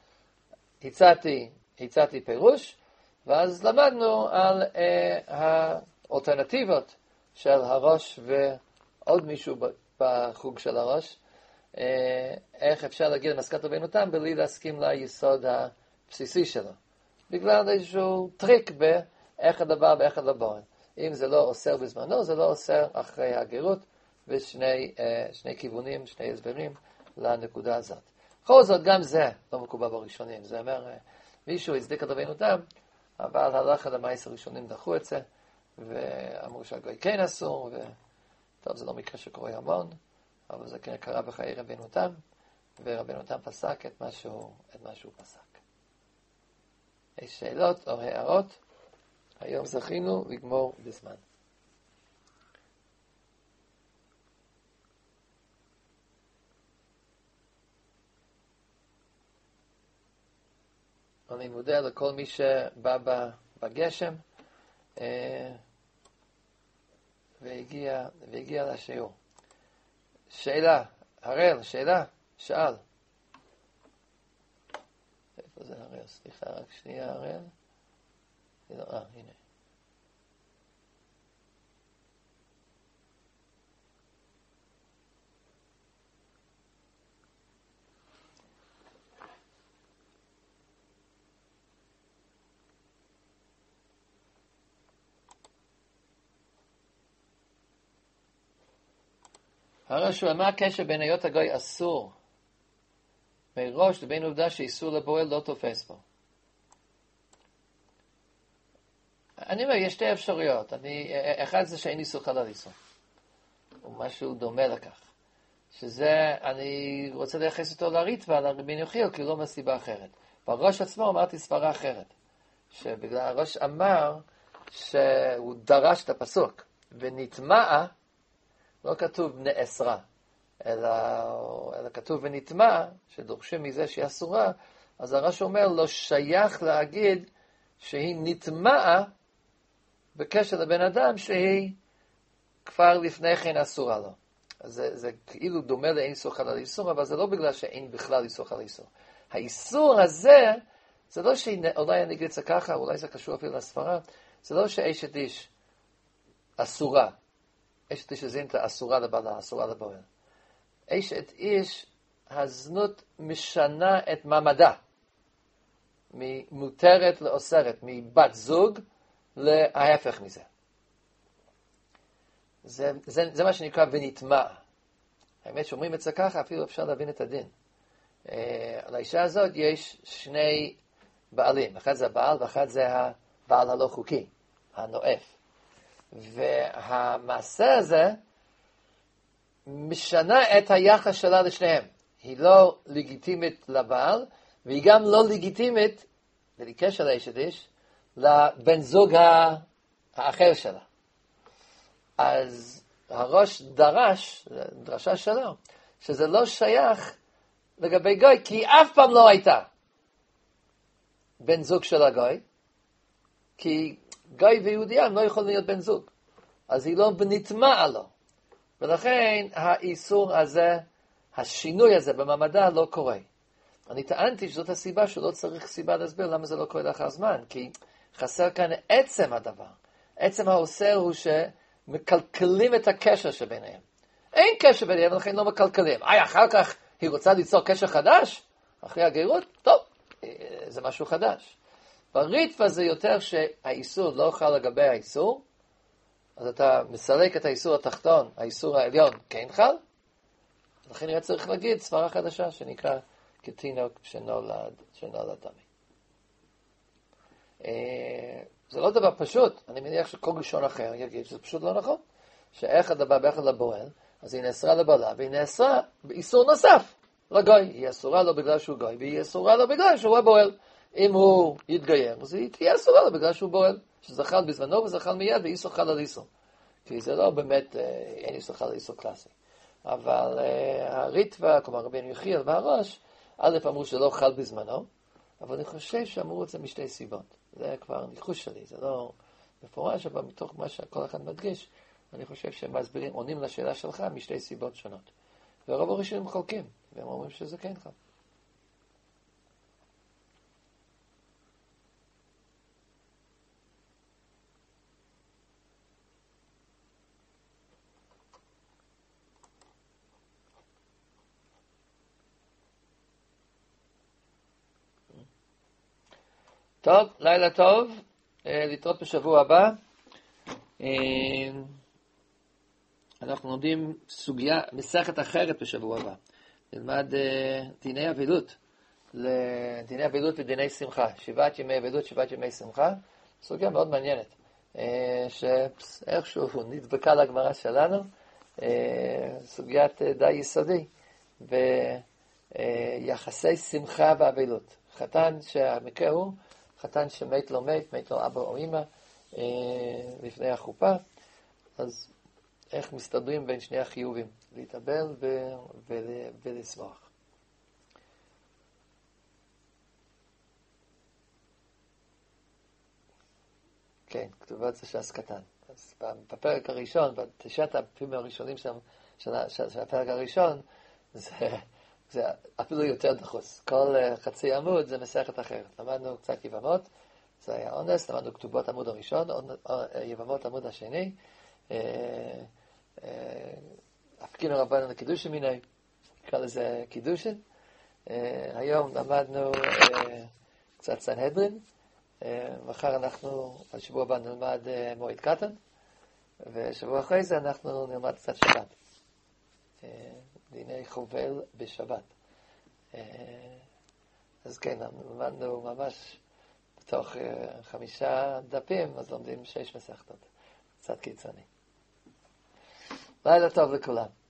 A: הצעתי פירוש, ואז למדנו על האלטרנטיבות של הראש ועוד מישהו בחוג של הראש, איך אפשר להגיע למסקנת רבנו תם בלי להסכים ליסוד הבסיסי שלו. בגלל איזשהו טריק באיך הדבר ואיך הדבר. אם זה לא אוסר בזמנו, זה לא אוסר אחרי הגרות, ושני כיוונים, 2 הסברים לנקודה הזאת. בכל זאת, גם זה לא מקובל בראשונים. זה אומר, מישהו הצדיק את רבנו תם, אבל הלכה למעשה הראשונים דחו את זה, ואמרו שהגוי כן אסור, וטוב, זה לא מקרה שקורה המון, אבל זה כן קרה בחיי רבנו תם, ורבנו תם פסק את מה שהוא פסק. יש שאלות או הערות? היום זכינו לגמור בזמן. אני מודה לכל מי שבא בגשם והגיע לשיעור. שאלה, הראל, שאלה, שאל. איפה זה הראל? סליחה, רק שנייה הראל. הנה. הרשוע, מה הקשר בין היות הגוי אסור מראש לבין עובדה שאיסור לבועל לא תופס בו? אני אומר, יש שתי אפשרויות. אחד זה שאין איסור חלל איסור. או משהו דומה לכך. שזה, אני רוצה לייחס אותו לריטב"א, לרבי יחיאל, כי לא מסיבה אחרת. בראש עצמו אמרתי סברה אחרת. שבגלל הראש אמר שהוא דרש את הפסוק. ונטמעה, לא כתוב נאסרה, אלא כתוב ונטמע, שדורשים מזה שהיא אסורה, אז הראש אומר, לא שייך להגיד שהיא נטמעה בקשר לבן אדם שהיא כבר לפני כן אסורה לו. זה כאילו דומה לאין איסור חלל איסור, אבל זה לא בגלל שאין בכלל איסור חלל איסור. האיסור הזה, זה לא שאולי אני אגיד את זה ככה, אולי זה קשור אפילו לספרה, זה לא שאשת איש אסורה. אשת איש הזינתה אסורה לבעלה, אסורה לבועל. אשת איש, הזנות משנה את מעמדה. ממותרת לאוסרת, מבת זוג להפך מזה. זה מה שנקרא ונטמע. האמת שאומרים את זה ככה, אפילו אפשר להבין את הדין. לאישה הזאת יש שני בעלים. אחד זה הבעל ואחד זה הבעל הלא חוקי, הנואף. והמעשה הזה משנה את היחס שלה לשניהם. היא לא לגיטימית לבעל, והיא גם לא לגיטימית, בקשר לאשת איש, לבן זוג האחר שלה. אז הראש דרשה שלו, שזה לא שייך לגבי גוי, כי היא אף פעם לא הייתה בן זוג של הגוי, כי גוי ויהודיה הם לא יכולים להיות בן זוג. אז היא לא נטמעה לו. ולכן האיסור הזה, השינוי הזה במעמדה לא קורה. אני טענתי שזאת הסיבה שלא צריך סיבה להסביר למה זה לא קורה לאחר זמן, כי חסר כאן עצם הדבר. עצם האוסר הוא שמקלקלים את הקשר שביניהם. אין קשר ביניהם, ולכן לא מקלקלים. אחר כך היא רוצה ליצור קשר חדש? אחרי הגירות? טוב, זה משהו חדש. בריטב"א זה יותר שהאיסור לא חל לגבי האיסור, אז אתה מסלק את האיסור התחתון, האיסור העליון כן חל, לכן היה צריך להגיד סברה חדשה שנקרא כתינוק שנולד דמי. זה לא דבר פשוט, אני מניח שכל ראשון אחר יגיד שזה פשוט לא נכון, שאחד הבא באחד לבועל, אז היא נאסרה לבעלה, והיא נאסרה באיסור נוסף לגוי, היא אסורה לו בגלל שהוא גוי, והיא אסורה לו בגלל שהוא הבועל. אם הוא יתגייר, אז היא תהיה אסורה לו בגלל שהוא בועל, שזחל בזמנו וזחל מיד, ואיסור חל על איסור. כי זה לא באמת, אין איסור חל על איסור קלאסי. אבל הריטב"א, כלומר רבי יחיאל והראש, א' אמרו שלא חל בזמנו, אבל אני חושב שאמרו את זה משתי סיבות. זה כבר ניחוש שלי, זה לא מפורש, אבל מתוך מה שכל אחד מדגיש, אני חושב שהם מסבירים, עונים לשאלה שלך משתי סיבות שונות. ורוב הראשונים חולקים, והם אומרים שזה כן חל. טוב, לילה טוב, להתראות בשבוע הבא. אנחנו לומדים סוגיה, מסכת אחרת בשבוע הבא. נלמד דיני אבלות. לדיני אבלות ודיני שמחה. 7 ימי אבלות, 7 ימי שמחה. סוגיה מאוד מעניינת, שאיכשהו נדבקה לגמרא שלנו, סוגיית די יסודי, ביחסי שמחה ואבלות. חתן שהמקרה הוא, חתן שמת לא מת, מת לו אבא או אמא, לפני החופה, אז איך מסתדרים בין שני החיובים, להתאבל ולשמוח. כן, כתובת זה ש"ס קטן. אז בפרק הראשון, בתשעת הפרקים הראשונים של הפרק הראשון, זה אפילו יותר דחוס. כל חצי עמוד זה מסכת אחרת. למדנו קצת יבמות, זה היה אונס, למדנו כתובות עמוד הראשון, יבמות עמוד השני, הפקינו רבנו לקידושין מיני, נקרא לזה קידושין. היום למדנו קצת סנהדרין, מחר אנחנו, על שבוע הבא נלמד מועד קטן, ושבוע אחרי זה אנחנו נלמד קצת שבת. דיני חובל בשבת. אז כן, למדנו ממש בתוך 5 דפים, אז לומדים 6 מסכתות. קצת קיצוני. לילה טוב לכולם.